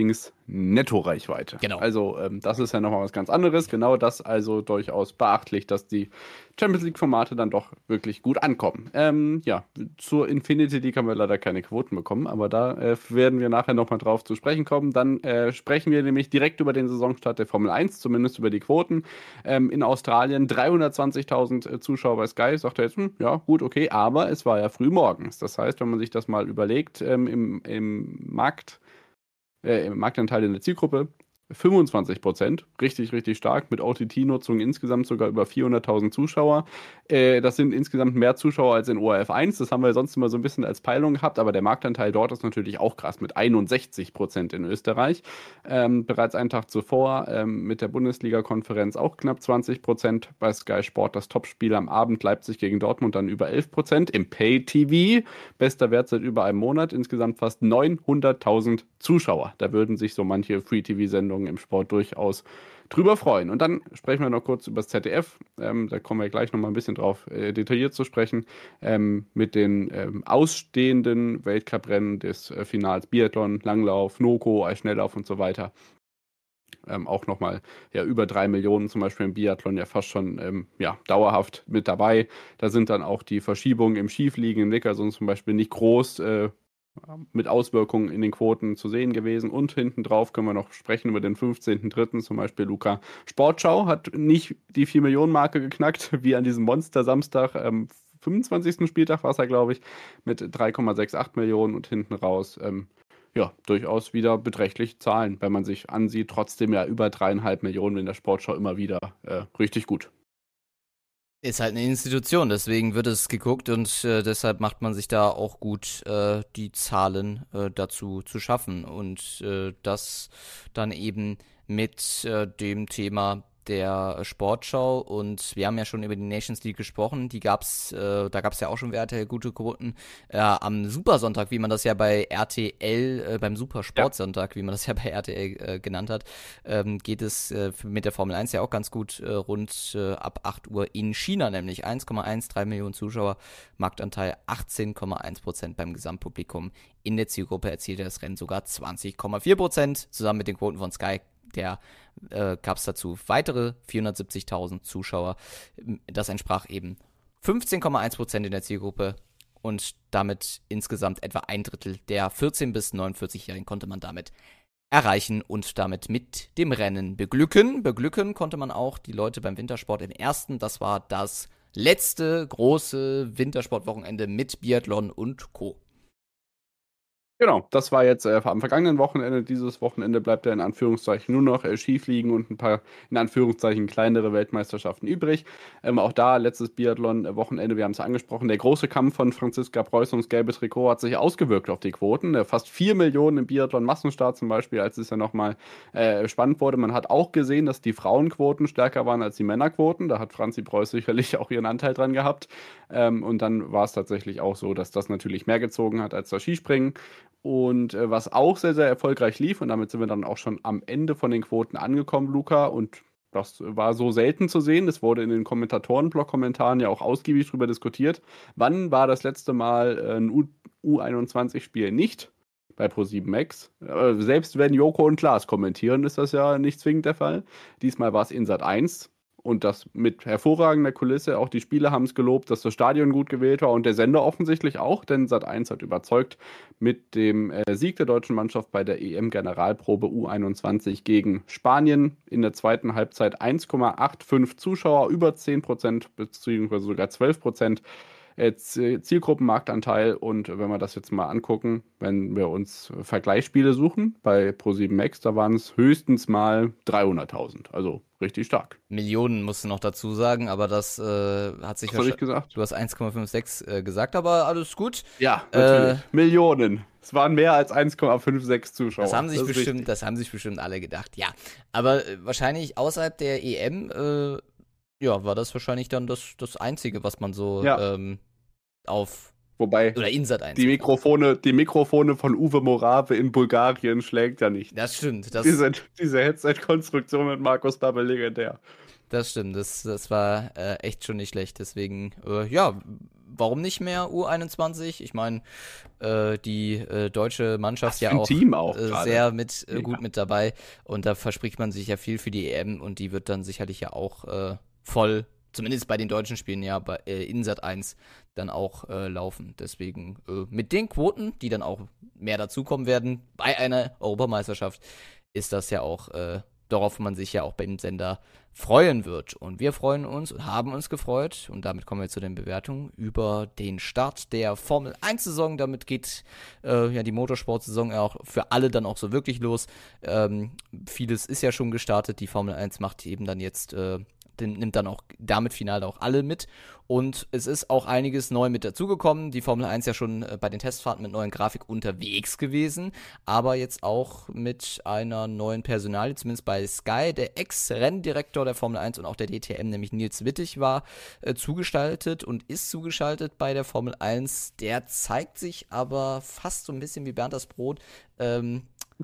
Nettoreichweite. Genau. Also ähm, das ist ja nochmal was ganz anderes. Genau das also durchaus beachtlich, dass die Champions League-Formate dann doch wirklich gut ankommen. Ähm, ja, zur Infinity League haben wir leider keine Quoten bekommen, aber da äh, werden wir nachher nochmal drauf zu sprechen kommen. Dann äh, sprechen wir nämlich direkt über den Saisonstart der Formel eins, zumindest über die Quoten. Ähm, in Australien dreihundertzwanzigtausend äh, Zuschauer bei Sky, sagt er jetzt, hm, ja gut, okay, aber es war ja früh morgens. Das heißt, wenn man sich das mal überlegt, ähm, im, im Markt, äh, im Marktanteil in der Zielgruppe, fünfundzwanzig Prozent, richtig, richtig stark, mit O T T-Nutzung insgesamt sogar über vierhunderttausend Zuschauer. Äh, das sind insgesamt mehr Zuschauer als in O R F eins, das haben wir sonst immer so ein bisschen als Peilung gehabt, aber der Marktanteil dort ist natürlich auch krass, mit einundsechzig Prozent in Österreich. Ähm, bereits einen Tag zuvor ähm, mit der Bundesliga-Konferenz auch knapp zwanzig Prozent, bei Sky Sport das Topspiel am Abend Leipzig gegen Dortmund dann über elf Prozent, im Pay-T V, bester Wert seit über einem Monat, insgesamt fast neunhunderttausend Zuschauer. Da würden sich so manche Free-T V-Sendungen im Sport durchaus drüber freuen. Und dann sprechen wir noch kurz über das Z D F. Ähm, da kommen wir gleich noch mal ein bisschen drauf äh, detailliert zu sprechen. Ähm, mit den ähm, ausstehenden Weltcuprennen des äh, Finals Biathlon, Langlauf, Noko, Eisschnelllauf und so weiter. Ähm, auch nochmal ja, über drei Millionen zum Beispiel im Biathlon ja fast schon ähm, ja, dauerhaft mit dabei. Da sind dann auch die Verschiebungen im Schiefliegen in Nickerson zum Beispiel nicht groß, äh, mit Auswirkungen in den Quoten zu sehen gewesen. Und hinten drauf können wir noch sprechen über den fünfzehnten dritten zum Beispiel Luca. Sportschau hat nicht die vier Millionen Marke geknackt, wie an diesem Monster-Samstag, ähm, fünfundzwanzigsten Spieltag war es ja, glaube ich, mit drei Komma achtundsechzig Millionen und hinten raus, ähm, ja, durchaus wieder beträchtliche Zahlen, wenn man sich ansieht. Trotzdem ja über dreieinhalb Millionen in der Sportschau immer wieder äh, richtig gut. Ist halt eine Institution, deswegen wird es geguckt und äh, deshalb macht man sich da auch gut, äh, die Zahlen äh, dazu zu schaffen und äh, das dann eben mit äh, dem Thema der Sportschau. Und wir haben ja schon über die Nations League gesprochen, die gab's, äh, da gab es ja auch schon Werte, gute Quoten. Äh, am Supersonntag, wie man das ja bei R T L, äh, beim Supersportsonntag, wie man das ja bei R T L äh, genannt hat, ähm, geht es äh, mit der Formel eins ja auch ganz gut äh, rund äh, ab acht Uhr in China, nämlich eins Komma dreizehn Millionen Zuschauer, Marktanteil achtzehn Komma eins Prozent beim Gesamtpublikum. In der Zielgruppe erzielte das Rennen sogar zwanzig Komma vier Prozent, zusammen mit den Quoten von Sky. Der äh, gab es dazu weitere vierhundertsiebzigtausend Zuschauer. Das entsprach eben fünfzehn Komma eins Prozent in der Zielgruppe und damit insgesamt etwa ein Drittel der vierzehn- bis neunundvierzig-Jährigen konnte man damit erreichen und damit mit dem Rennen beglücken. Beglücken konnte man auch die Leute beim Wintersport im ersten. Das war das letzte große Wintersportwochenende mit Biathlon und Co. Genau, das war jetzt äh, am vergangenen Wochenende. Dieses Wochenende bleibt ja in Anführungszeichen nur noch äh, Skifliegen und ein paar in Anführungszeichen kleinere Weltmeisterschaften übrig. Ähm, auch da letztes Biathlon-Wochenende, wir haben es angesprochen, der große Kampf von Franziska Preuß ums gelbe Trikot hat sich ausgewirkt auf die Quoten. Äh, fast vier Millionen im Biathlon-Massenstart zum Beispiel, als es ja nochmal äh, spannend wurde. Man hat auch gesehen, dass die Frauenquoten stärker waren als die Männerquoten. Da hat Franzi Preuß sicherlich auch ihren Anteil dran gehabt. Ähm, und dann war es tatsächlich auch so, dass das natürlich mehr gezogen hat als das Skispringen. Und äh, was auch sehr, sehr erfolgreich lief, und damit sind wir dann auch schon am Ende von den Quoten angekommen, Luca, und das war so selten zu sehen. Es wurde in den Kommentatoren-Blog-Kommentaren ja auch ausgiebig darüber diskutiert. Wann war das letzte Mal äh, ein U einundzwanzig-Spiel nicht bei ProSieben Max? Äh, selbst wenn Joko und Klaas kommentieren, ist das ja nicht zwingend der Fall. Diesmal war es in Sat eins. Und das mit hervorragender Kulisse. Auch die Spieler haben es gelobt, dass das Stadion gut gewählt war und der Sender offensichtlich auch, denn Sat eins hat überzeugt mit dem äh, Sieg der deutschen Mannschaft bei der E M-Generalprobe U einundzwanzig gegen Spanien. In der zweiten Halbzeit eins Komma fünfundachtzig Zuschauer, über zehn Prozent beziehungsweise sogar zwölf Prozent. Zielgruppenmarktanteil, und wenn wir das jetzt mal angucken, wenn wir uns Vergleichsspiele suchen, bei ProSieben Max, da waren es höchstens mal dreihunderttausend, also richtig stark. Millionen musst du noch dazu sagen, aber das äh, hat sich... Was habe ich gesagt? Du hast eins Komma sechsundfünfzig äh, gesagt, aber alles gut. Ja, natürlich. Äh, Millionen. Es waren mehr als eins Komma fünfundsechzig Zuschauer. Das haben sich, das bestimmt, das haben sich bestimmt alle gedacht, ja. Aber äh, wahrscheinlich außerhalb der E M, äh, ja, war das wahrscheinlich dann das, das Einzige, was man so ja. ähm, auf Wobei oder in Sat eins die Mikrofone, die Mikrofone von Uwe Morave in Bulgarien schlägt ja nicht. Das stimmt. Das diese diese Headset-Konstruktion mit Markus Babbel legendär. Das stimmt, das, das war äh, echt schon nicht schlecht. Deswegen, äh, ja, warum nicht mehr U einundzwanzig? Ich meine, äh, die äh, deutsche Mannschaft Was ja für ein auch, Team auch äh, gerade. sehr mit äh, Mega. gut mit dabei und da verspricht man sich ja viel für die E M und die wird dann sicherlich ja auch äh, voll, zumindest bei den deutschen Spielen ja, bei äh, in Sat eins dann auch äh, laufen. Deswegen äh, mit den Quoten, die dann auch mehr dazukommen werden, bei einer Europameisterschaft, ist das ja auch, äh, darauf man sich ja auch beim Sender freuen wird. Und wir freuen uns und haben uns gefreut, und damit kommen wir zu den Bewertungen, über den Start der Formel eins Saison. Damit geht äh, ja die Motorsport-Saison auch für alle dann auch so wirklich los. Ähm, vieles ist ja schon gestartet. Die Formel eins macht eben dann jetzt, äh, den, nimmt dann auch damit final auch alle mit. Und es ist auch einiges neu mit dazugekommen. Die Formel eins ja schon äh, bei den Testfahrten mit neuen Grafik unterwegs gewesen, aber jetzt auch mit einer neuen Personalie, zumindest bei Sky. Der Ex-Renndirektor der Formel eins und auch der D T M, nämlich Nils Wittig, war äh, zugestaltet und ist zugeschaltet bei der Formel eins. Der zeigt sich aber fast so ein bisschen wie Bernd das Brot. Ähm,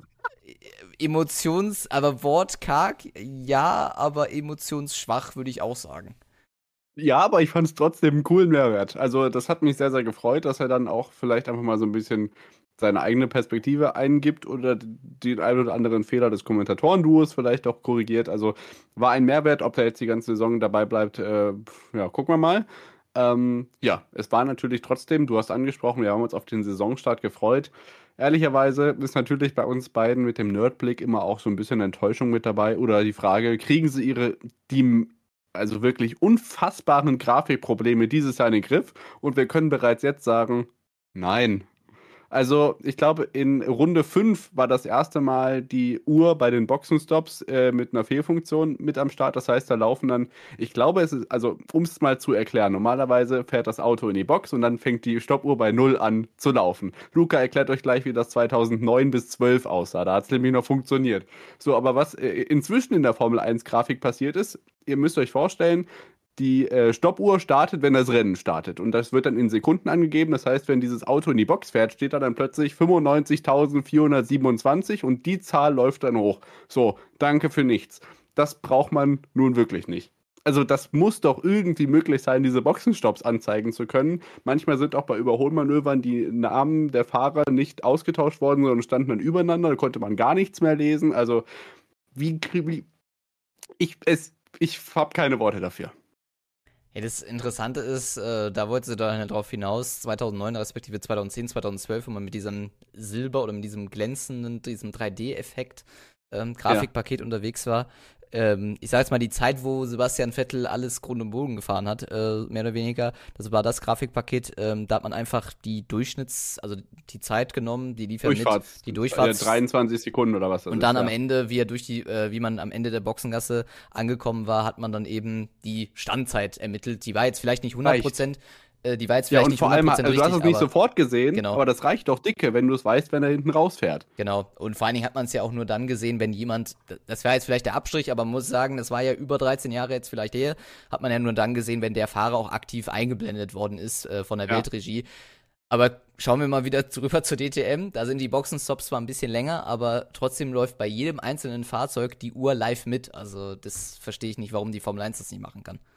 Emotions-, aber wortkarg, ja, aber emotionsschwach, würde ich auch sagen. Ja, aber ich fand es trotzdem einen coolen Mehrwert. Also das hat mich sehr, sehr gefreut, dass er dann auch vielleicht einfach mal so ein bisschen seine eigene Perspektive eingibt oder den ein oder anderen Fehler des Kommentatoren-Duos vielleicht auch korrigiert. Also war ein Mehrwert, ob der jetzt die ganze Saison dabei bleibt, äh, ja, gucken wir mal. Ähm, ja, es war natürlich trotzdem, du hast angesprochen, wir haben uns auf den Saisonstart gefreut. Ehrlicherweise ist natürlich bei uns beiden mit dem Nerdblick immer auch so ein bisschen Enttäuschung mit dabei oder die Frage, kriegen sie ihre, die also wirklich unfassbaren Grafikprobleme dieses Jahr in den Griff? Und wir können bereits jetzt sagen, nein. Also ich glaube, in Runde fünf war das erste Mal die Uhr bei den Boxenstops äh, mit einer Fehlfunktion mit am Start. Das heißt, da laufen dann, ich glaube, es ist, also um es mal zu erklären, normalerweise fährt das Auto in die Box und dann fängt die Stoppuhr bei null an zu laufen. Luca erklärt euch gleich, wie das zweitausendneun bis zwölf aussah. Da hat es nämlich noch funktioniert. So, aber was äh, inzwischen in der Formel eins Grafik passiert ist, ihr müsst euch vorstellen, die äh, Stoppuhr startet, wenn das Rennen startet. Und das wird dann in Sekunden angegeben. Das heißt, wenn dieses Auto in die Box fährt, steht da dann plötzlich fünfundneunzigtausendvierhundertsiebenundzwanzig und die Zahl läuft dann hoch. So, danke für nichts. Das braucht man nun wirklich nicht. Also das muss doch irgendwie möglich sein, diese Boxenstopps anzeigen zu können. Manchmal sind auch bei Überholmanövern die Namen der Fahrer nicht ausgetauscht worden, sondern standen dann übereinander. Da konnte man gar nichts mehr lesen. Also wie, wie ich es, ich habe keine Worte dafür. Ja, das Interessante ist, äh, da wollte sie dann darauf hinaus, zweitausendneun respektive zweitausendzehn, zweitausendzwölf, wo man mit diesem Silber oder mit diesem glänzenden, diesem drei D-Effekt ähm, Grafikpaket ja. unterwegs war. Ähm, ich sage jetzt mal, die Zeit, wo Sebastian Vettel alles Grund und Boden gefahren hat, äh, mehr oder weniger, das war das Grafikpaket, ähm, da hat man einfach die Durchschnitts-, also die Zeit genommen, die lief ja mit, die Durchfahrts... Ja, dreiundzwanzig Sekunden oder was das Und dann ist, am ja. Ende, wie er durch die, äh, wie man am Ende der Boxengasse angekommen war, hat man dann eben die Standzeit ermittelt. Die war jetzt vielleicht nicht hundert Prozent, äh, die war jetzt ja, vielleicht und nicht vor allem, hundert Prozent also du hast richtig, es nicht aber, sofort gesehen, genau. aber das reicht doch dicke, wenn du es weißt, wenn er hinten rausfährt. Genau, und vor allen Dingen hat man es ja auch nur dann gesehen, wenn jemand, das war jetzt vielleicht der Abstrich, aber man muss sagen, das war ja über dreizehn Jahre jetzt vielleicht her, hat man ja nur dann gesehen, wenn der Fahrer auch aktiv eingeblendet worden ist äh, von der Ja. Weltregie. Aber schauen wir mal wieder rüber zur D T M. Da sind die Boxenstops zwar ein bisschen länger, aber trotzdem läuft bei jedem einzelnen Fahrzeug die Uhr live mit. Also das verstehe ich nicht, warum die Formel eins das nicht machen kann.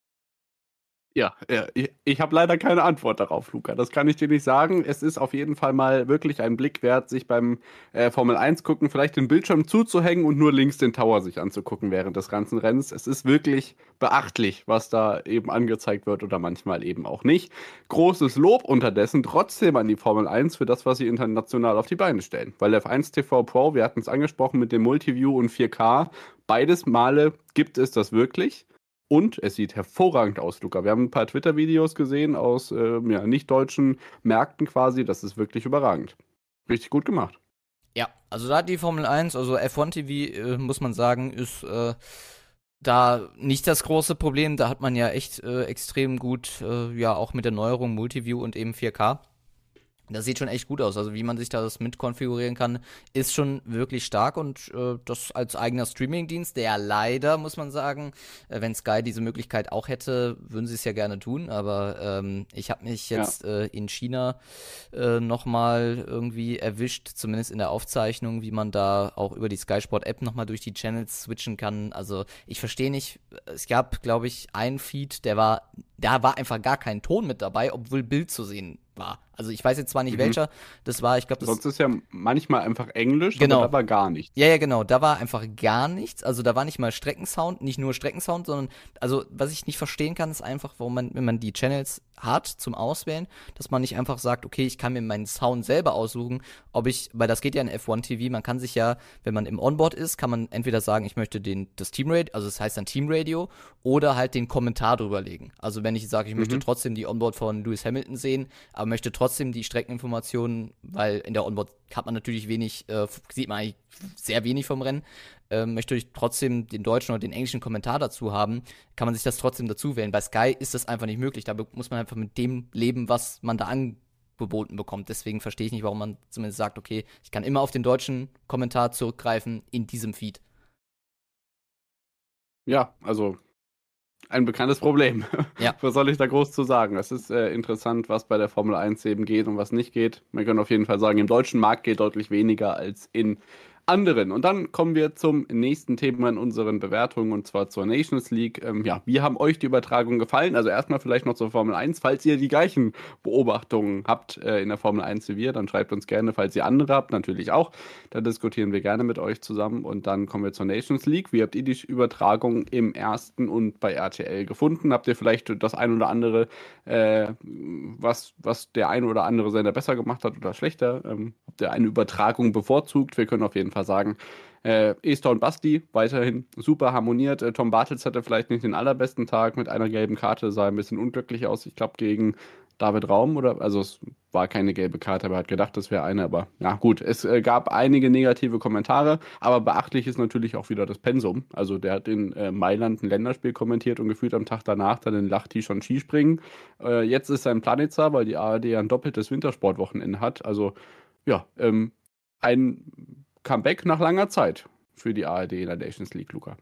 Ja, ja, ich, ich habe leider keine Antwort darauf, Luca. Das kann ich dir nicht sagen. Es ist auf jeden Fall mal wirklich ein Blick wert, sich beim äh, Formel eins gucken, vielleicht den Bildschirm zuzuhängen und nur links den Tower sich anzugucken während des ganzen Rennens. Es ist wirklich beachtlich, was da eben angezeigt wird oder manchmal eben auch nicht. Großes Lob unterdessen trotzdem an die Formel eins für das, was sie international auf die Beine stellen. Weil F eins T V Pro, wir hatten es angesprochen mit dem Multiview und vier K, beides Male gibt es das wirklich. Und es sieht hervorragend aus, Luca. Wir haben ein paar Twitter-Videos gesehen aus äh, ja, nicht-deutschen Märkten quasi. Das ist wirklich überragend. Richtig gut gemacht. Ja, also da hat die Formel eins, also F eins T V, äh, muss man sagen, ist äh, da nicht das große Problem. Da hat man ja echt äh, extrem gut, äh, ja, auch mit der Neuerung Multiview und eben vier K. Das sieht schon echt gut aus. Also wie man sich das mitkonfigurieren kann, ist schon wirklich stark und äh, das als eigener Streamingdienst, der leider, muss man sagen, äh, wenn Sky diese Möglichkeit auch hätte, würden sie es ja gerne tun, aber ähm, ich habe mich jetzt ja. äh, in China äh, nochmal irgendwie erwischt, zumindest in der Aufzeichnung, wie man da auch über die Sky Sport App nochmal durch die Channels switchen kann. Also ich verstehe nicht, es gab, glaube ich, einen Feed, der war, da war einfach gar kein Ton mit dabei, obwohl Bild zu sehen war. Also ich weiß jetzt zwar nicht, mhm. welcher das war, ich glaube, das... Sonst ist ja manchmal einfach Englisch, genau. aber da war gar nichts. Ja, ja, genau, da war einfach gar nichts, also da war nicht mal Streckensound, nicht nur Streckensound, sondern, also was ich nicht verstehen kann, ist einfach, warum man, wenn man die Channels hat zum Auswählen, dass man nicht einfach sagt, okay, ich kann mir meinen Sound selber aussuchen, ob ich, weil das geht ja in F eins T V, man kann sich ja, wenn man im Onboard ist, kann man entweder sagen, ich möchte den, das Teamradio, also das heißt dann Teamradio, oder halt den Kommentar drüberlegen. Also wenn ich sage, ich mhm. möchte trotzdem die Onboard von Lewis Hamilton sehen, aber möchte trotzdem die Streckeninformationen, weil in der Onboard hat man natürlich wenig, äh, sieht man eigentlich sehr wenig vom Rennen, äh, möchte ich trotzdem den deutschen oder den englischen Kommentar dazu haben, kann man sich das trotzdem dazu wählen. Bei Sky ist das einfach nicht möglich, da muss man einfach mit dem leben, was man da angeboten bekommt. Deswegen verstehe ich nicht, warum man zumindest sagt, okay, ich kann immer auf den deutschen Kommentar zurückgreifen in diesem Feed. Ja, also ein bekanntes Problem. Ja. Was soll ich da groß zu sagen? Es ist äh, interessant, was bei der Formel eins eben geht und was nicht geht. Man kann auf jeden Fall sagen, im deutschen Markt geht deutlich weniger als in anderen. Und dann kommen wir zum nächsten Thema in unseren Bewertungen, und zwar zur Nations League. Ähm, ja, wie haben euch die Übertragungen gefallen? Also erstmal vielleicht noch zur Formel eins. Falls ihr die gleichen Beobachtungen habt äh, in der Formel eins wie wir, dann schreibt uns gerne. Falls ihr andere habt, natürlich auch. Da diskutieren wir gerne mit euch zusammen. Und dann kommen wir zur Nations League. Wie habt ihr die Übertragung im ersten und bei R T L gefunden? Habt ihr vielleicht das ein oder andere, äh, was, was der ein oder andere Sender besser gemacht hat oder schlechter? Ähm, habt ihr eine Übertragung bevorzugt? Wir können auf jeden Fall sagen, äh, Esther und Basti weiterhin super harmoniert. Äh, Tom Bartels hatte vielleicht nicht den allerbesten Tag mit einer gelben Karte, sah ein bisschen unglücklich aus. Ich glaube, gegen David Raum oder, also es war keine gelbe Karte, aber er hat gedacht, das wäre eine, aber ja gut, es äh, gab einige negative Kommentare, aber beachtlich ist natürlich auch wieder das Pensum. Also der hat in äh, Mailand ein Länderspiel kommentiert und gefühlt am Tag danach dann in Lahti schon Skispringen. Äh, jetzt ist sein Planitzer, weil die A R D ja ein doppeltes Wintersportwochenende hat. Also ja, ähm, ein Comeback nach langer Zeit für die A R D in der Nations League, Luca.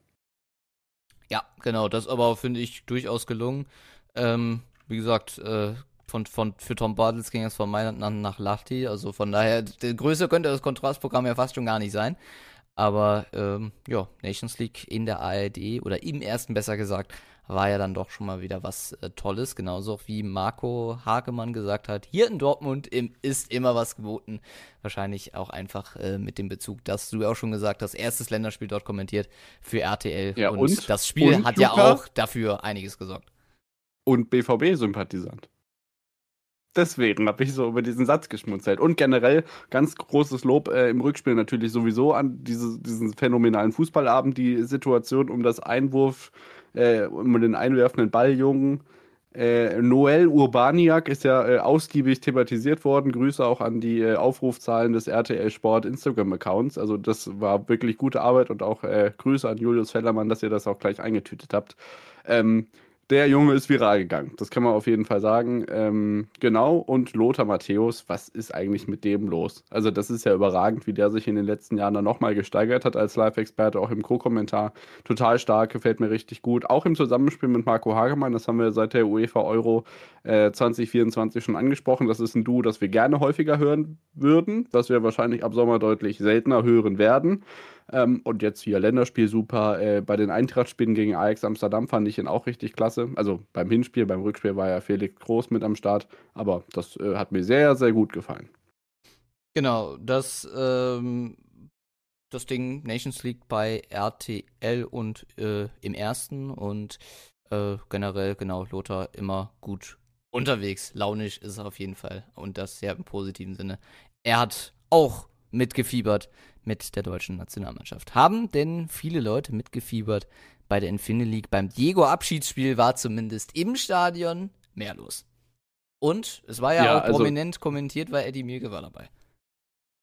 Ja, genau, das aber finde ich durchaus gelungen. Ähm, wie gesagt, äh, von, von, für Tom Bartels ging es von Mailand nach, nach Lahti, also von daher, die Größe könnte das Kontrastprogramm ja fast schon gar nicht sein. Aber ähm, ja, Nations League in der A R D oder im ersten besser gesagt, war ja dann doch schon mal wieder was äh, Tolles. Genauso wie Marco Hagemann gesagt hat, hier in Dortmund im, ist immer was geboten. Wahrscheinlich auch einfach äh, mit dem Bezug, dass du auch schon gesagt hast, erstes Länderspiel dort kommentiert für R T L. Ja, und, und das Spiel und, hat Luca, ja auch dafür einiges gesorgt. Und B V B-Sympathisant. Deswegen habe ich so über diesen Satz geschmunzelt. Und generell ganz großes Lob äh, im Rückspiel natürlich sowieso an diese, diesen phänomenalen Fußballabend. Die Situation um das Einwurf, äh, um den einwerfenden Balljungen. Äh, Noel Urbaniak ist ja äh, ausgiebig thematisiert worden. Grüße auch an die äh, Aufrufzahlen des R T L Sport Instagram-Accounts. Also das war wirklich gute Arbeit und auch äh, Grüße an Julius Fellermann, dass ihr das auch gleich eingetütet habt. Ähm, Der Junge ist viral gegangen, das kann man auf jeden Fall sagen. Ähm, genau, und Lothar Matthäus, was ist eigentlich mit dem los? Also das ist ja überragend, wie der sich in den letzten Jahren dann nochmal gesteigert hat als Live-Experte, auch im Co-Kommentar. Total stark, gefällt mir richtig gut. Auch im Zusammenspiel mit Marco Hagemann, das haben wir seit der UEFA Euro äh, zwanzig vierundzwanzig schon angesprochen. Das ist ein Duo, das wir gerne häufiger hören würden, das wir wahrscheinlich ab Sommer deutlich seltener hören werden. Ähm, und jetzt hier Länderspiel super. Äh, bei den Eintracht-Spielen gegen Ajax Amsterdam fand ich ihn auch richtig klasse. Also beim Hinspiel, beim Rückspiel war ja Felix Groß mit am Start. Aber das äh, hat mir sehr, sehr gut gefallen. Genau, das, ähm, das Ding Nations League bei R T L und äh, im ersten und äh, generell, genau, Lothar immer gut unterwegs. Launisch ist er auf jeden Fall. Und das sehr im positiven Sinne. Er hat auch mitgefiebert mit der deutschen Nationalmannschaft. Haben denn viele Leute mitgefiebert bei der Infinity League? Beim Diego-Abschiedsspiel war zumindest im Stadion mehr los. Und es war ja, ja auch also, prominent kommentiert, weil Eddie Mielke war dabei.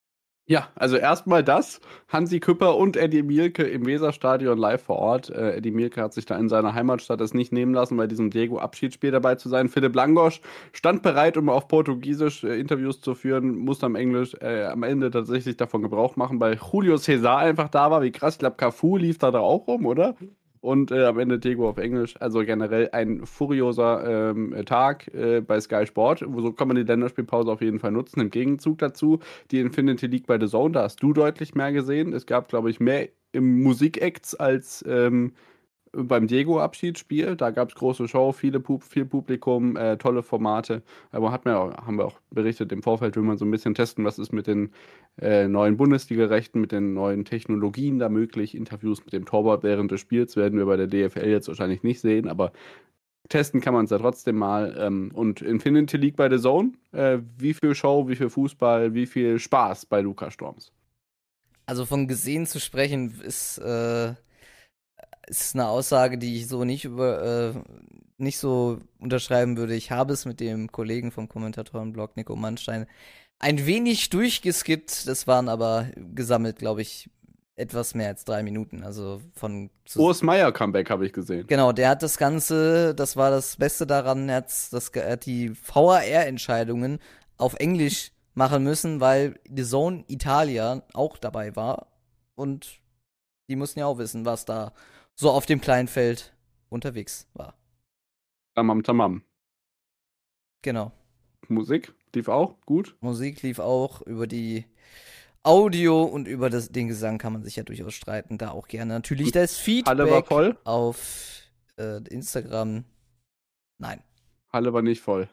Ja, also erstmal das. Hansi Küpper und Eddie Mielke im Weserstadion live vor Ort. Äh, Eddie Mielke hat sich da in seiner Heimatstadt es nicht nehmen lassen, bei diesem Diego-Abschiedsspiel dabei zu sein. Philipp Langosch stand bereit, um auf Portugiesisch äh, Interviews zu führen, musste am Englisch äh, am Ende tatsächlich davon Gebrauch machen, weil Julio César einfach da war. Wie krass, ich glaube, Cafu lief da, da auch rum, oder? Und äh, am Ende Diego auf Englisch. Also generell ein furioser ähm, Tag äh, bei Sky Sport. So kann man die Länderspielpause auf jeden Fall nutzen. Im Gegenzug dazu die Infinity League bei The Zone. Da hast du deutlich mehr gesehen. Es gab, glaube ich, mehr im Musikacts als ähm, beim Diego-Abschiedsspiel. Da gab es große Show, viele Pub viel Publikum, äh, tolle Formate. Aber hat mir auch, haben wir auch berichtet im Vorfeld, will man so ein bisschen testen, was ist mit den äh, neuen Bundesliga-Rechten, mit den neuen Technologien da möglich. Interviews mit dem Torwart während des Spiels werden wir bei der D F L jetzt wahrscheinlich nicht sehen, aber testen kann man es ja trotzdem mal. Ähm, und Infinity League bei The Zone, äh, wie viel Show, wie viel Fußball, wie viel Spaß bei Luca Storms? Also von gesehen zu sprechen ist, äh, ist eine Aussage, die ich so nicht über äh, nicht so unterschreiben würde. Ich habe es mit dem Kollegen vom Kommentatorenblog Nico Mannstein ein wenig durchgeskippt. Das waren aber gesammelt, glaube ich, etwas mehr als drei Minuten. Also von zu Urs Meier Comeback habe ich gesehen. Genau, der hat das Ganze, das war das Beste daran, er, hat's, das, er hat die V A R-Entscheidungen auf Englisch machen müssen, weil The Zone Italia auch dabei war. Und die mussten ja auch wissen, was da so auf dem kleinen Feld unterwegs war. Tamam, tamam. Genau. Musik lief auch gut. Musik lief auch über die Audio und über das, den Gesang kann man sich ja durchaus streiten. Da auch gerne natürlich das Halle war Feedback voll. auf äh, Instagram. Nein. Halle war nicht voll.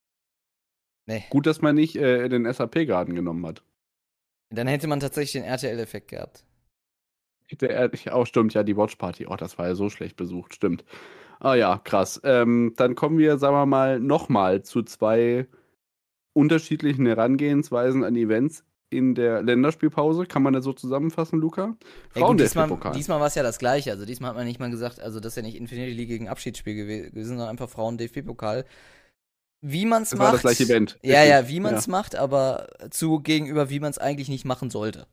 Nee. Gut, dass man nicht äh, den S A P-Garten genommen hat. Dann hätte man tatsächlich den R T L-Effekt gehabt. Der, auch stimmt, ja, die Watchparty. Oh, das war ja so schlecht besucht, stimmt. Ah ja, krass. Ähm, dann kommen wir, sagen wir mal, nochmal zu zwei unterschiedlichen Herangehensweisen an Events in der Länderspielpause. Kann man das so zusammenfassen, Luca? Ja, gut, diesmal, diesmal war es ja das Gleiche. Also diesmal hat man nicht mal gesagt, also das ist ja nicht Infinity League gegen Abschiedsspiel gewesen, sondern einfach Frauen-D F B-Pokal. Wie man es macht. Das war das gleiche Event. Ja, ja, wie man es ja. macht, aber zu gegenüber, wie man es eigentlich nicht machen sollte.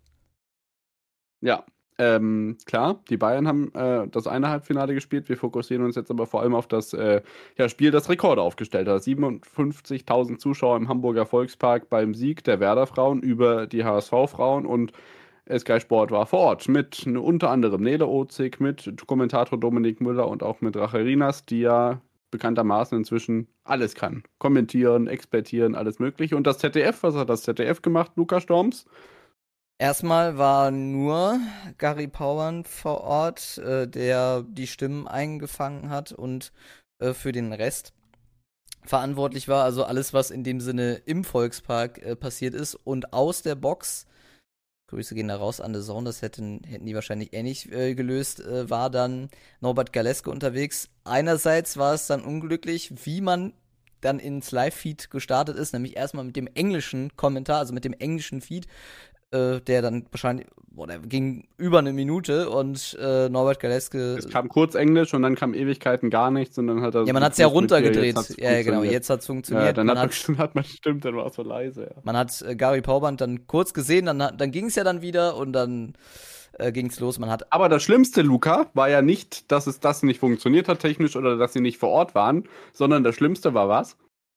Ja, ähm, klar, die Bayern haben äh, das eine Halbfinale gespielt. Wir fokussieren uns jetzt aber vor allem auf das äh, ja, Spiel, das Rekorde aufgestellt hat. siebenundfünfzigtausend Zuschauer im Hamburger Volkspark beim Sieg der Werder-Frauen über die H S V-Frauen und Sky Sport war vor Ort mit ne, unter anderem Nele Ozig, mit Kommentator Dominik Müller und auch mit Racherinas, die ja bekanntermaßen inzwischen alles kann. Kommentieren, expertieren, alles mögliche. Und das Z D F, was hat das Z D F gemacht, Luca Storms? Erstmal war nur Gary Pauern vor Ort, äh, der die Stimmen eingefangen hat und äh, für den Rest verantwortlich war. Also alles, was in dem Sinne im Volkspark äh, passiert ist. Und aus der Box, Grüße gehen da raus an The Zone, das hätten, hätten die wahrscheinlich eh nicht äh, gelöst, äh, war dann Norbert Galeske unterwegs. Einerseits war es dann unglücklich, wie man dann ins Live-Feed gestartet ist, nämlich erstmal mit dem englischen Kommentar, also mit dem englischen Feed, äh, der dann wahrscheinlich, boah, der ging über eine Minute und äh, Norbert Galeske. Es kam kurz Englisch und dann kam Ewigkeiten gar nichts und dann hat er. Ja, man hat es ja runtergedreht. Ja, ja, genau, jetzt hat es funktioniert. Ja, dann man hat, hat, man, hat man, stimmt, dann war es so leise, ja. Man hat äh, Gary Pauband dann kurz gesehen, dann, dann ging es ja dann wieder und dann äh, ging es los. Man hat. Aber das Schlimmste, Luca, war ja nicht, dass es das nicht funktioniert hat technisch oder dass sie nicht vor Ort waren, sondern das Schlimmste war was?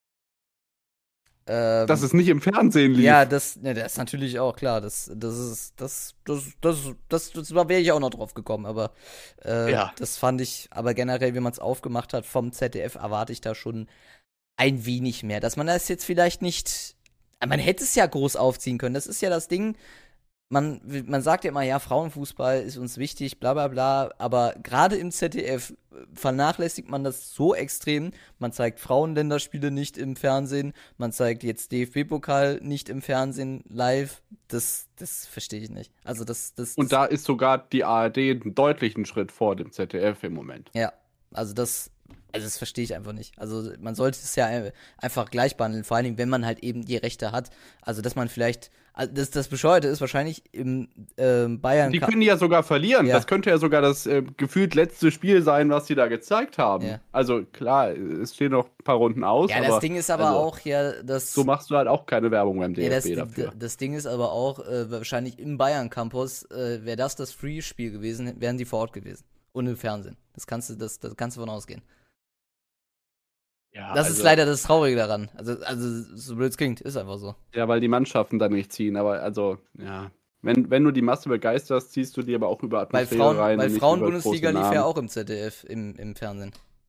Ähm, dass es nicht im Fernsehen lief. Ja, das, ne, das ist natürlich auch klar. Das, das ist, das, das, das, das, das wäre ich auch noch drauf gekommen, aber äh, ja. Das fand ich, aber generell, wie man es aufgemacht hat vom Z D F, erwarte ich da schon ein wenig mehr. Dass man das jetzt vielleicht nicht, man hätte es ja groß aufziehen können. Das ist ja das Ding. Man, man sagt ja immer, ja, Frauenfußball ist uns wichtig, bla bla bla, aber gerade im Z D F vernachlässigt man das so extrem. Man zeigt Frauenländerspiele nicht im Fernsehen, man zeigt jetzt D F B-Pokal nicht im Fernsehen live. Das, das verstehe ich nicht. Also das, das, Und da ist sogar die A R D einen deutlichen Schritt vor dem Z D F im Moment. Ja, also das, Also das verstehe ich einfach nicht. Also man sollte es ja einfach gleich behandeln, vor allem wenn man halt eben die Rechte hat. Also dass man vielleicht, also das, das Bescheuerte ist wahrscheinlich im äh, Bayern. Die können ja sogar verlieren. Ja. Das könnte ja sogar das äh, gefühlt letzte Spiel sein, was die da gezeigt haben. Ja. Also klar, es stehen noch ein paar Runden aus. Ja, aber, das Ding ist aber also, auch ja, dass so machst du halt auch keine Werbung beim D ja, F das, B dafür. das Ding ist aber auch, äh, wahrscheinlich im Bayern-Campus, äh, wäre das das Free-Spiel gewesen, wären die vor Ort gewesen. Und im Fernsehen. Das kannst du, das, das kannst du davon ausgehen. Ja, Das also, ist leider das Traurige daran. Also, also so blöd es klingt, ist einfach so. Ja, weil die Mannschaften dann nicht ziehen. Aber also, ja. Wenn, wenn du die Masse begeisterst, ziehst du die aber auch über Weil Atmosphäre Frauen, rein. weil und nicht Frauen-Bundesliga über große lief ja Namen. auch im Z D F, im, im Fernsehen.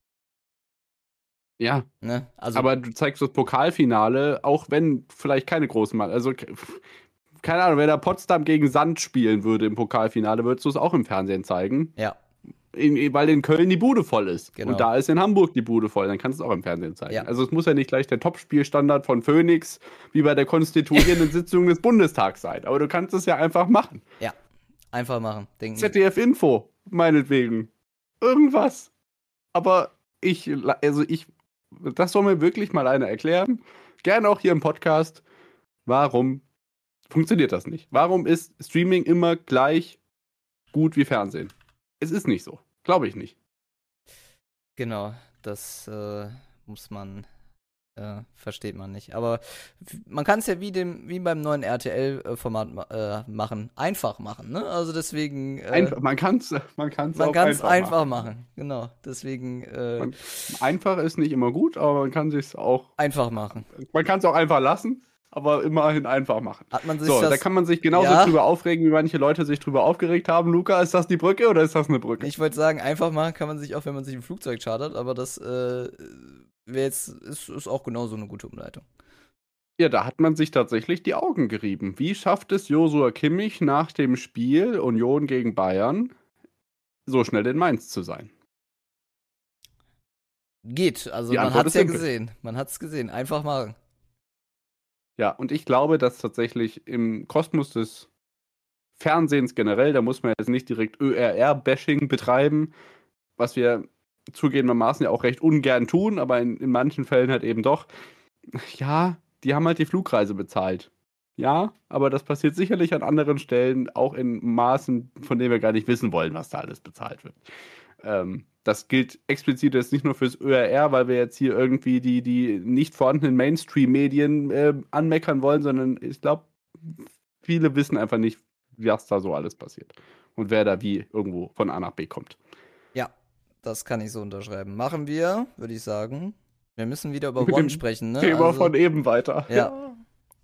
Ja, Ne? Also, aber du zeigst das Pokalfinale, auch wenn vielleicht keine großen Mann. Also, ke- keine Ahnung, wenn da Potsdam gegen Sand spielen würde im Pokalfinale, würdest du es auch im Fernsehen zeigen. ja, In, weil in Köln die Bude voll ist. Genau. Und da ist in Hamburg die Bude voll. Dann kannst du es auch im Fernsehen zeigen. Ja. Also es muss ja nicht gleich der Topspielstandard von Phoenix wie bei der konstituierenden Sitzung des Bundestags sein. Aber du kannst es ja einfach machen. ja. Einfach machen. Denken. Z D F-Info, meinetwegen. Irgendwas. Aber ich, also ich, das soll mir wirklich mal einer erklären. Gerne auch hier im Podcast. Warum funktioniert das nicht? Warum ist Streaming immer gleich gut wie Fernsehen? Es ist nicht so. Glaube ich nicht. Genau, das äh, muss man, äh, versteht man nicht. Aber f- man kann es ja wie, dem, wie beim neuen R T L-Format ma äh, machen. Einfach machen, ne? Also deswegen. Äh, Einfach, man kann es man kann's man auch kann es einfach, einfach machen. machen. Genau, deswegen äh, Man, einfach ist nicht immer gut, aber man kann es auch, einfach machen. man kann es auch einfach lassen, aber immerhin einfach machen. Hat man sich So, das. da kann man sich genauso Ja. drüber aufregen, wie manche Leute sich drüber aufgeregt haben. Luca, ist das die Brücke oder ist das eine Brücke? Ich wollte sagen, einfach machen kann man sich auch, wenn man sich ein Flugzeug chartert, aber das äh, wäre jetzt, ist, ist auch genauso eine gute Umleitung. Ja, da hat man sich tatsächlich die Augen gerieben. Wie schafft es Josua Kimmich nach dem Spiel Union gegen Bayern, so schnell in Mainz zu sein? Geht, also Die man Antwort hat es ist ja simpel. gesehen. Man hat es gesehen. Einfach machen. Ja, und ich glaube, dass tatsächlich im Kosmos des Fernsehens generell, da muss man jetzt nicht direkt Ö R R-Bashing betreiben, was wir zugegebenermaßen ja auch recht ungern tun, aber in, in manchen Fällen halt eben doch. Ja, die haben halt die Flugreise bezahlt. Ja, aber das passiert sicherlich an anderen Stellen, auch in Maßen, von denen wir gar nicht wissen wollen, was da alles bezahlt wird. Ähm, das gilt explizit jetzt nicht nur fürs Ö R R, weil wir jetzt hier irgendwie die, die nicht vorhandenen Mainstream-Medien äh, anmeckern wollen, sondern ich glaube, viele wissen einfach nicht, was da so alles passiert und wer da wie irgendwo von A nach B kommt. Ja, das kann ich so unterschreiben. Machen wir, würde ich sagen. Wir müssen wieder über Mit One dem sprechen, ne? Thema Also- von eben weiter. Ja.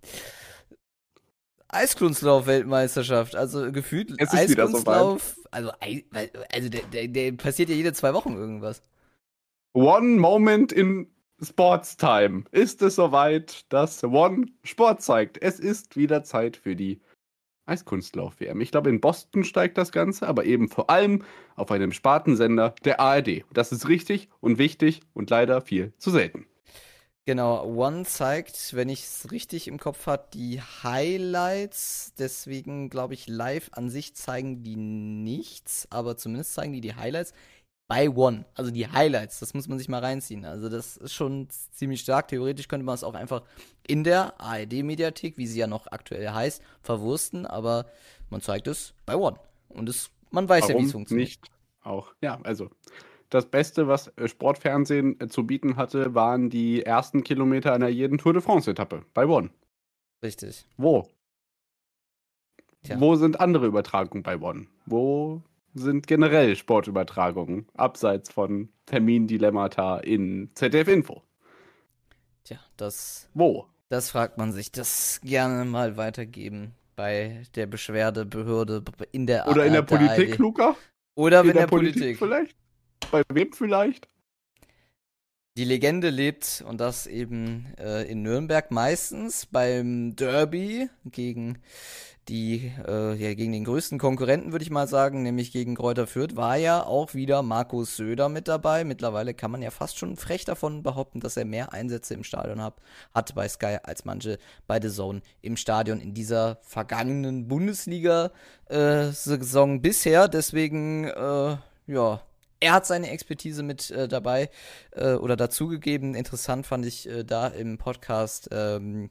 Eiskunstlauf-Weltmeisterschaft, also gefühlt Es ist wieder Eiskunstlauf, also, Ei- weil- also der, der, der passiert ja jede zwei Wochen irgendwas. One Moment in Sports Time. Ist es soweit, dass One Sport zeigt? Es ist wieder Zeit für die Eiskunstlauf-W M. Ich glaube, in Boston steigt das Ganze, aber eben vor allem auf einem Spartensender der A R D. Das ist richtig und wichtig und leider viel zu selten. Genau, One zeigt, wenn ich es richtig im Kopf habe, die Highlights. Deswegen glaube ich, live an sich zeigen die nichts, aber zumindest zeigen die die Highlights bei One. Also die Highlights, das muss man sich mal reinziehen. Also das ist schon ziemlich stark. Theoretisch könnte man es auch einfach in der A R D-Mediathek, wie sie ja noch aktuell heißt, verwursten, aber man zeigt es bei One. Und es, man weiß ja, wie Warum es funktioniert. nicht auch? Ja, also das Beste, was äh, Sportfernsehen äh, zu bieten hatte, waren die ersten Kilometer einer jeden Tour de France-Etappe bei One. Richtig. Wo? Tja. Wo sind andere Übertragungen bei One? Wo sind generell Sportübertragungen, abseits von Termindilemmata in Z D F-Info? Tja, das, Wo? das fragt man sich. Das gerne mal weitergeben bei der Beschwerdebehörde in der Oder in der A R D. Politik, Luca? Oder In in der der Politik. vielleicht? Bei wem vielleicht? Die Legende lebt, und das eben äh, in Nürnberg meistens beim Derby gegen die äh, ja, gegen den größten Konkurrenten, würde ich mal sagen, nämlich gegen Greuther Fürth, war ja auch wieder Markus Söder mit dabei. Mittlerweile kann man ja fast schon frech davon behaupten, dass er mehr Einsätze im Stadion hat, hat bei Sky als manche bei The Zone im Stadion in dieser vergangenen Bundesliga-Saison bisher. Deswegen, äh, ja, er hat seine Expertise mit äh, dabei äh, oder dazugegeben. Interessant fand ich äh, da im Podcast ähm,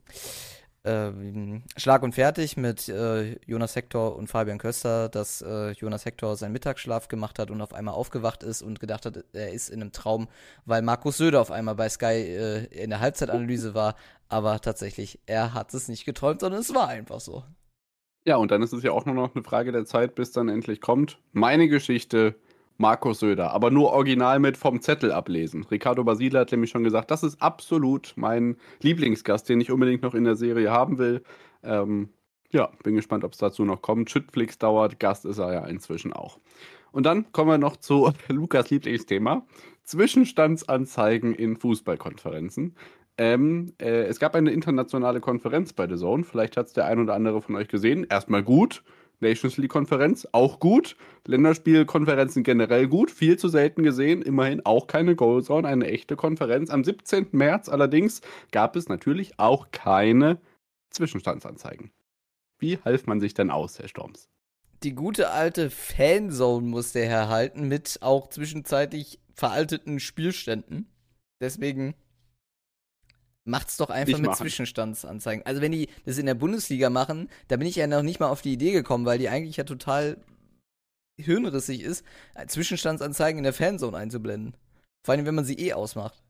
ähm, Schlag und Fertig mit äh, Jonas Hector und Fabian Köster, dass äh, Jonas Hector seinen Mittagsschlaf gemacht hat und auf einmal aufgewacht ist und gedacht hat, er ist in einem Traum, weil Markus Söder auf einmal bei Sky äh, in der Halbzeitanalyse war. Aber tatsächlich, er hat es nicht geträumt, sondern es war einfach so. Ja, und dann ist es ja auch nur noch eine Frage der Zeit, bis dann endlich kommt. Meine Geschichte, Markus Söder, aber nur original mit vom Zettel ablesen. Ricardo Basile hat nämlich schon gesagt, das ist absolut mein Lieblingsgast, den ich unbedingt noch in der Serie haben will. Ähm, ja, bin gespannt, ob es dazu noch kommt. Schüttflix dauert, Gast ist er ja inzwischen auch. Und dann kommen wir noch zu Lukas Lieblingsthema. Zwischenstandsanzeigen in Fußballkonferenzen. Ähm, äh, es gab eine internationale Konferenz bei The Zone. Vielleicht hat es der ein oder andere von euch gesehen. Erstmal gut. Nations League-Konferenz, auch gut. Länderspielkonferenzen generell gut. Viel zu selten gesehen. Immerhin auch keine Goal Zone, eine echte Konferenz. Am siebzehnten März allerdings gab es natürlich auch keine Zwischenstandsanzeigen. Wie half man sich denn aus, Herr Storms? Die gute alte Fanzone musste er halten mit auch zwischenzeitlich veralteten Spielständen. Deswegen macht's doch einfach Nicht mit machen. Zwischenstandsanzeigen. Also wenn die das in der Bundesliga machen, da bin ich ja noch nicht mal auf die Idee gekommen, weil die eigentlich ja total hirnrissig ist, Zwischenstandsanzeigen in der Fanzone einzublenden. Vor allem, wenn man sie eh ausmacht.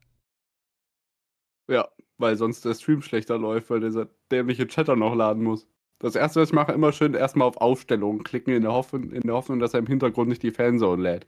Ja, weil sonst der Stream schlechter läuft, weil dieser dämliche Chatter noch laden muss. Das erste, was ich mache, immer schön erstmal auf Aufstellungen klicken, in der, Hoffnung, in der Hoffnung, dass er im Hintergrund nicht die Fanzone lädt.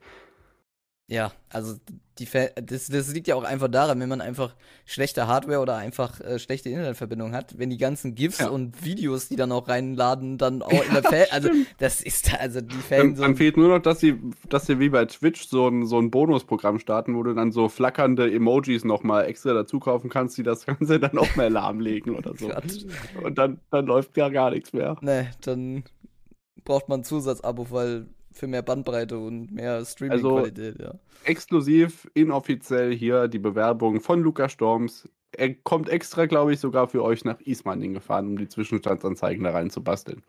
Ja, also die Fa- das, das liegt ja auch einfach daran, wenn man einfach schlechte Hardware oder einfach äh, schlechte Internetverbindung hat, wenn die ganzen GIFs Ja. und Videos, die dann auch reinladen, dann auch in der Fan, also das ist also die Dann, Fan dann fehlt nur noch, dass sie, dass sie wie bei Twitch so ein, so ein Bonusprogramm starten, wo du dann so flackernde Emojis nochmal extra dazu kaufen kannst, die das Ganze dann auch mehr lahmlegen oder so. Gott. Und dann, dann läuft ja gar nichts mehr. Ne, dann braucht man ein Zusatzabo, weil für mehr Bandbreite und mehr Streaming-Qualität, ja. Exklusiv, inoffiziell hier die Bewerbung von Lukas Storms. Er kommt extra, glaube ich, sogar für euch nach Ismaning gefahren, um die Zwischenstandsanzeigen da rein zu basteln.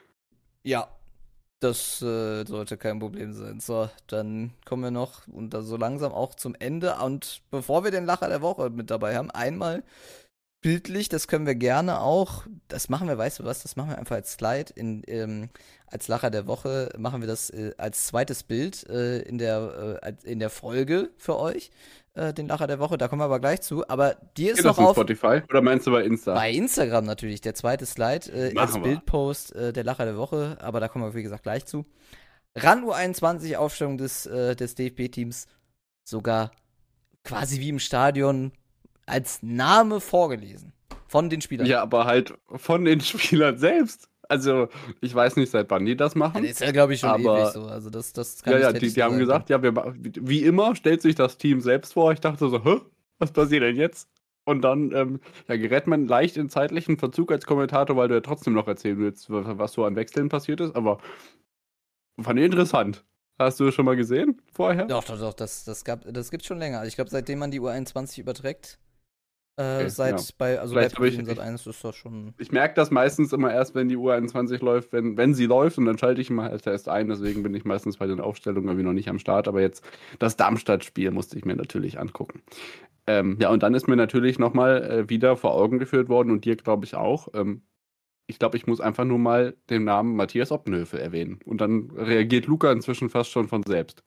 Ja, das äh, sollte kein Problem sein. So, dann kommen wir noch und da so langsam auch zum Ende. Und bevor wir den Lacher der Woche mit dabei haben, einmal bildlich, das können wir gerne auch, das machen wir, weißt du was, das machen wir einfach als Slide, in, ähm, als Lacher der Woche machen wir das äh, als zweites Bild äh, in, der, äh, in der Folge für euch, äh, den Lacher der Woche, da kommen wir aber gleich zu, aber dir ist Geht noch das in auf, Spotify? Oder meinst du bei Insta? bei Instagram natürlich, der zweite Slide äh, als Machen wir. Bildpost, äh, der Lacher der Woche, aber da kommen wir wie gesagt gleich zu. RAN U einundzwanzig Aufstellung des, äh, des D F B-Teams, sogar quasi wie im Stadion als Name vorgelesen von den Spielern. Ja, aber halt von den Spielern selbst. Also, ich weiß nicht, seit wann die das machen. Das ist ja, glaube ich, schon Aber- ewig so. Also das, das kann Ja, nicht ja, der die, Lichste die haben sein. gesagt, ja, wir, ma- wie immer stellt sich das Team selbst vor. Ich dachte so, hä, was passiert denn jetzt? Und dann ähm, ja, gerät man leicht in zeitlichen Verzug als Kommentator, weil du ja trotzdem noch erzählen willst, wa- was so an Wechseln passiert ist. Aber fand ich interessant. Hast du das schon mal gesehen vorher? Doch, doch, doch, das, das, gab, das gibt's schon länger. Also ich glaube, seitdem man die U einundzwanzig überträgt, äh, Okay, seit ja. bei, also bei Vielleicht hab ich- ProSieben Sat eins ist das schon. Ich merke das meistens immer erst, wenn die U einundzwanzig läuft, wenn, wenn sie läuft und dann schalte ich mal erst ein. Deswegen bin ich meistens bei den Aufstellungen irgendwie noch nicht am Start. Aber jetzt das Darmstadt-Spiel musste ich mir natürlich angucken. Ähm, ja, und dann ist mir natürlich nochmal äh, wieder vor Augen geführt worden und dir, glaube ich, auch. Ähm, ich glaube, ich muss einfach nur mal den Namen Matthias Oppenhövel erwähnen. Und dann reagiert Luca inzwischen fast schon von selbst.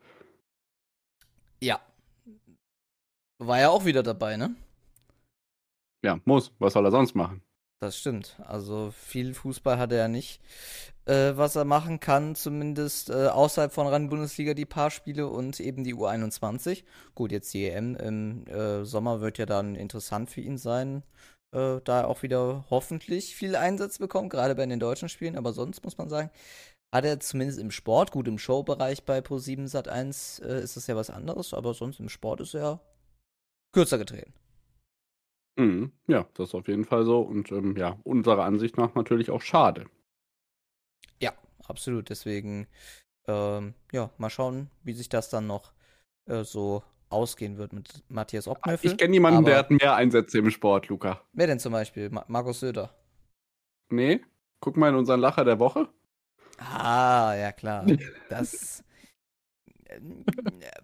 Ja. War ja auch wieder dabei, ne? Ja, muss. Was soll er sonst machen? Das stimmt. Also viel Fußball hat er ja nicht, äh, was er machen kann, zumindest äh, außerhalb von RAN Bundesliga die paar Spiele und eben die U einundzwanzig. Gut, jetzt die E M im äh, Sommer wird ja dann interessant für ihn sein, äh, da er auch wieder hoffentlich viel Einsatz bekommt, gerade bei den deutschen Spielen. Aber sonst muss man sagen, hat er zumindest im Sport, gut im Showbereich bei ProSieben Sat eins äh, ist das ja was anderes, aber sonst im Sport ist er kürzer getreten. Mhm. Ja, das ist auf jeden Fall so. Und ähm, ja, unserer Ansicht nach natürlich auch schade. Ja, absolut. Deswegen, ähm, ja, mal schauen, wie sich das dann noch äh, so ausgehen wird mit Matthias Oppenhövel. Ich kenne jemanden, aber- der hat mehr Einsätze im Sport, Luca. Wer denn zum Beispiel? Ma Markus Söder. Nee? Guck mal in unseren Lacher der Woche. Ah, ja klar. Das. ähm,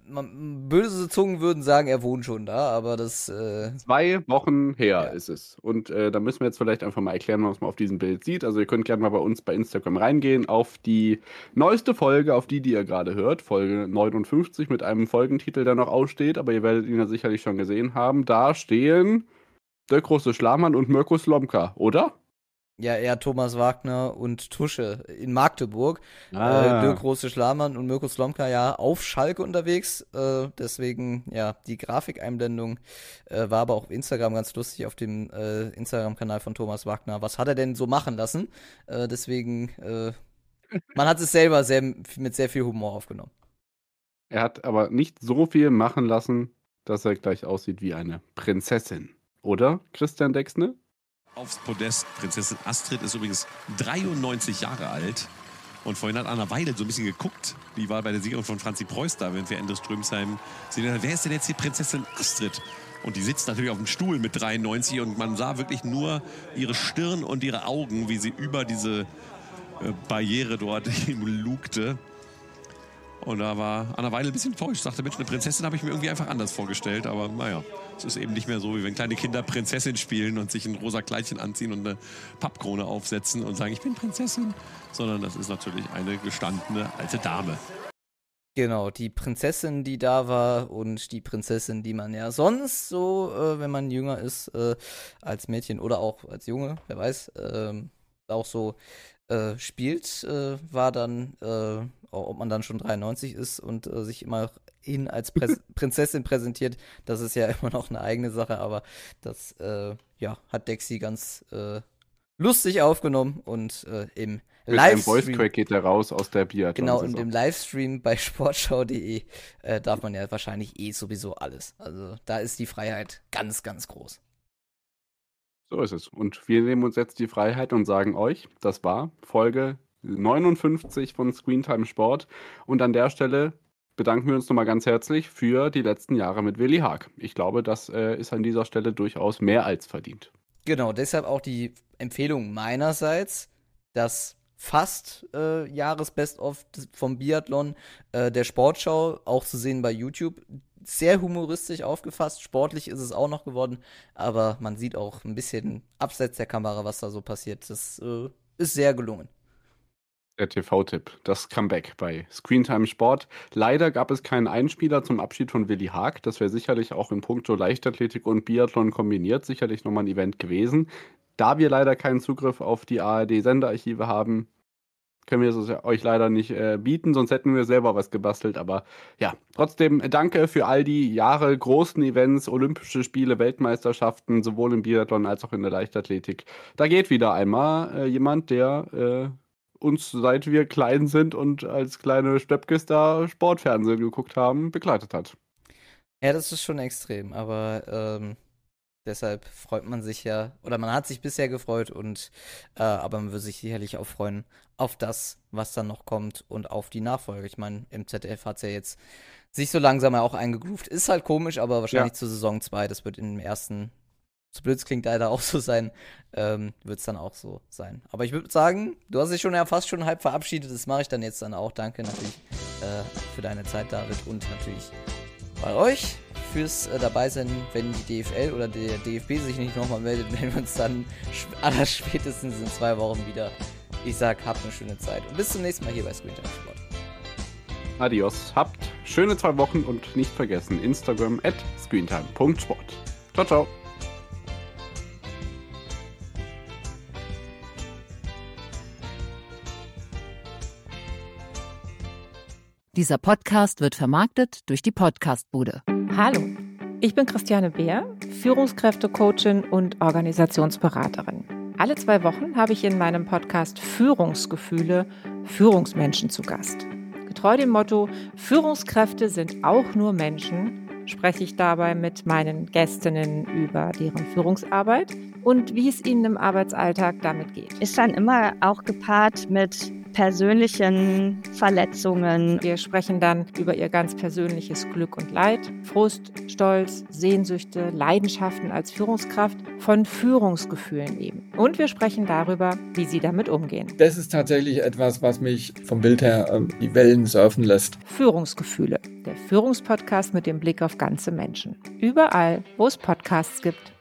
man, böse Zungen würden sagen, er wohnt schon da, aber das... Äh, Zwei Wochen her ja. ist es. Und äh, da müssen wir jetzt vielleicht einfach mal erklären, was man auf diesem Bild sieht. Also ihr könnt gerne mal bei uns bei Instagram reingehen auf die neueste Folge, auf die, die ihr gerade hört, Folge neunundfünfzig mit einem Folgentitel, der noch aussteht, aber ihr werdet ihn ja sicherlich schon gesehen haben. Da stehen der große Schlamann und Mirko Slomka, oder? Ja, eher Thomas Wagner und Tusche in Magdeburg. Ah. Äh, Dirk Große Schlamann und Mirko Slomka ja auf Schalke unterwegs. Äh, deswegen, ja, die Grafikeinblendung äh, war aber auch auf Instagram ganz lustig, auf dem äh, Instagram-Kanal von Thomas Wagner. Was hat er denn so machen lassen? Äh, deswegen, äh, man hat es selber sehr, mit sehr viel Humor aufgenommen. Er hat aber nicht so viel machen lassen, dass er gleich aussieht wie eine Prinzessin. Oder, Christian Dexne? Aufs Podest. Prinzessin Astrid ist übrigens dreiundneunzig Jahre alt. Und vorhin hat Anna Weidel so ein bisschen geguckt. Die war bei der Siegerin von Franzi Preuß da, während wir Ende Strömsheim sehen. Wer ist denn jetzt die Prinzessin Astrid? Und die sitzt natürlich auf dem Stuhl mit dreiundneunzig. Und man sah wirklich nur ihre Stirn und ihre Augen, wie sie über diese äh, Barriere dort lugte. Und da war Anna Weidel ein bisschen enttäuscht. Sagte, Mensch, eine Prinzessin habe ich mir irgendwie einfach anders vorgestellt. Aber naja, es ist eben nicht mehr so, wie wenn kleine Kinder Prinzessin spielen und sich ein rosa Kleidchen anziehen und eine Pappkrone aufsetzen und sagen, ich bin Prinzessin. Sondern das ist natürlich eine gestandene alte Dame. Genau, die Prinzessin, die da war und die Prinzessin, die man ja sonst so, äh, wenn man jünger ist, äh, als Mädchen oder auch als Junge, wer weiß, äh, auch so äh, spielt, äh, war dann, äh, ob man dann schon dreiundneunzig ist und äh, sich immer hin als Prä- Prinzessin präsentiert, das ist ja immer noch eine eigene Sache, aber das äh, ja, hat Dexy ganz äh, lustig aufgenommen und äh, im Mit einem Livestream, Voice Crack geht er raus aus der Biathlon. genau, in dem Livestream bei sportschau punkt de äh, darf man ja wahrscheinlich eh sowieso alles. Also da ist die Freiheit ganz, ganz groß. So ist es. Und wir nehmen uns jetzt die Freiheit und sagen euch, das war Folge neunundfünfzig von Screentime Sport. Und an der Stelle bedanken wir uns nochmal ganz herzlich für die letzten Jahre mit Willi Haag. Ich glaube, das äh, ist an dieser Stelle durchaus mehr als verdient. Genau, deshalb auch die Empfehlung meinerseits, das fast äh, Jahres-Best-of vom Biathlon äh, der Sportschau, auch zu sehen bei YouTube. Sehr humoristisch aufgefasst, sportlich ist es auch noch geworden, aber man sieht auch ein bisschen abseits der Kamera, was da so passiert. Das äh, ist sehr gelungen. Der T V-Tipp, das Comeback bei Screentime Sport. Leider gab es keinen Einspieler zum Abschied von Willi Haag. Das wäre sicherlich auch in puncto Leichtathletik und Biathlon kombiniert sicherlich nochmal ein Event gewesen. Da wir leider keinen Zugriff auf die A R D-Sendearchive haben, können wir es euch leider nicht äh, bieten, sonst hätten wir selber was gebastelt. Aber ja, trotzdem danke für all die Jahre großen Events, Olympische Spiele, Weltmeisterschaften, sowohl im Biathlon als auch in der Leichtathletik. Da geht wieder einmal äh, jemand, der äh, uns, seit wir klein sind und als kleine Stöpkes da Sportfernsehen geguckt haben, begleitet hat. Ja, das ist schon extrem, aber ähm, deshalb freut man sich ja, oder man hat sich bisher gefreut, und äh, aber man wird sich sicherlich auch freuen auf das, was dann noch kommt und auf die Nachfolge. Ich meine, im Z D F hat es ja jetzt sich so langsam ja auch eingegroovt. Ist halt komisch, aber wahrscheinlich Ja. zur Saison zwei, das wird im ersten, so blöd es klingt, leider auch so sein, ähm, wird es dann auch so sein. Aber ich würde sagen, du hast dich schon ja fast schon halb verabschiedet, das mache ich dann jetzt dann auch. Danke natürlich äh, für deine Zeit, David, und natürlich bei euch fürs äh, Dabeisein. Wenn die D F L oder der D F B sich nicht nochmal meldet, melden wir uns dann sp- allerspätestens in zwei Wochen wieder. Ich sag, habt eine schöne Zeit und bis zum nächsten Mal hier bei Screentime Sport. Adios, habt schöne zwei Wochen und nicht vergessen, Instagram at screentime punkt sport. Ciao, ciao. Dieser Podcast wird vermarktet durch die Podcastbude. Hallo, ich bin Christiane Beer, Führungskräftecoachin und Organisationsberaterin. Alle zwei Wochen habe ich in meinem Podcast Führungsgefühle Führungsmenschen zu Gast. Getreu dem Motto, Führungskräfte sind auch nur Menschen, spreche ich dabei mit meinen Gästinnen über deren Führungsarbeit und wie es ihnen im Arbeitsalltag damit geht. Ist dann immer auch gepaart mit persönlichen Verletzungen. Wir sprechen dann über ihr ganz persönliches Glück und Leid, Frust, Stolz, Sehnsüchte, Leidenschaften als Führungskraft, von Führungsgefühlen eben. Und wir sprechen darüber, wie sie damit umgehen. Das ist tatsächlich etwas, was mich vom Bild her äh, die Wellen surfen lässt. Führungsgefühle, der Führungspodcast mit dem Blick auf ganze Menschen. Überall, wo es Podcasts gibt.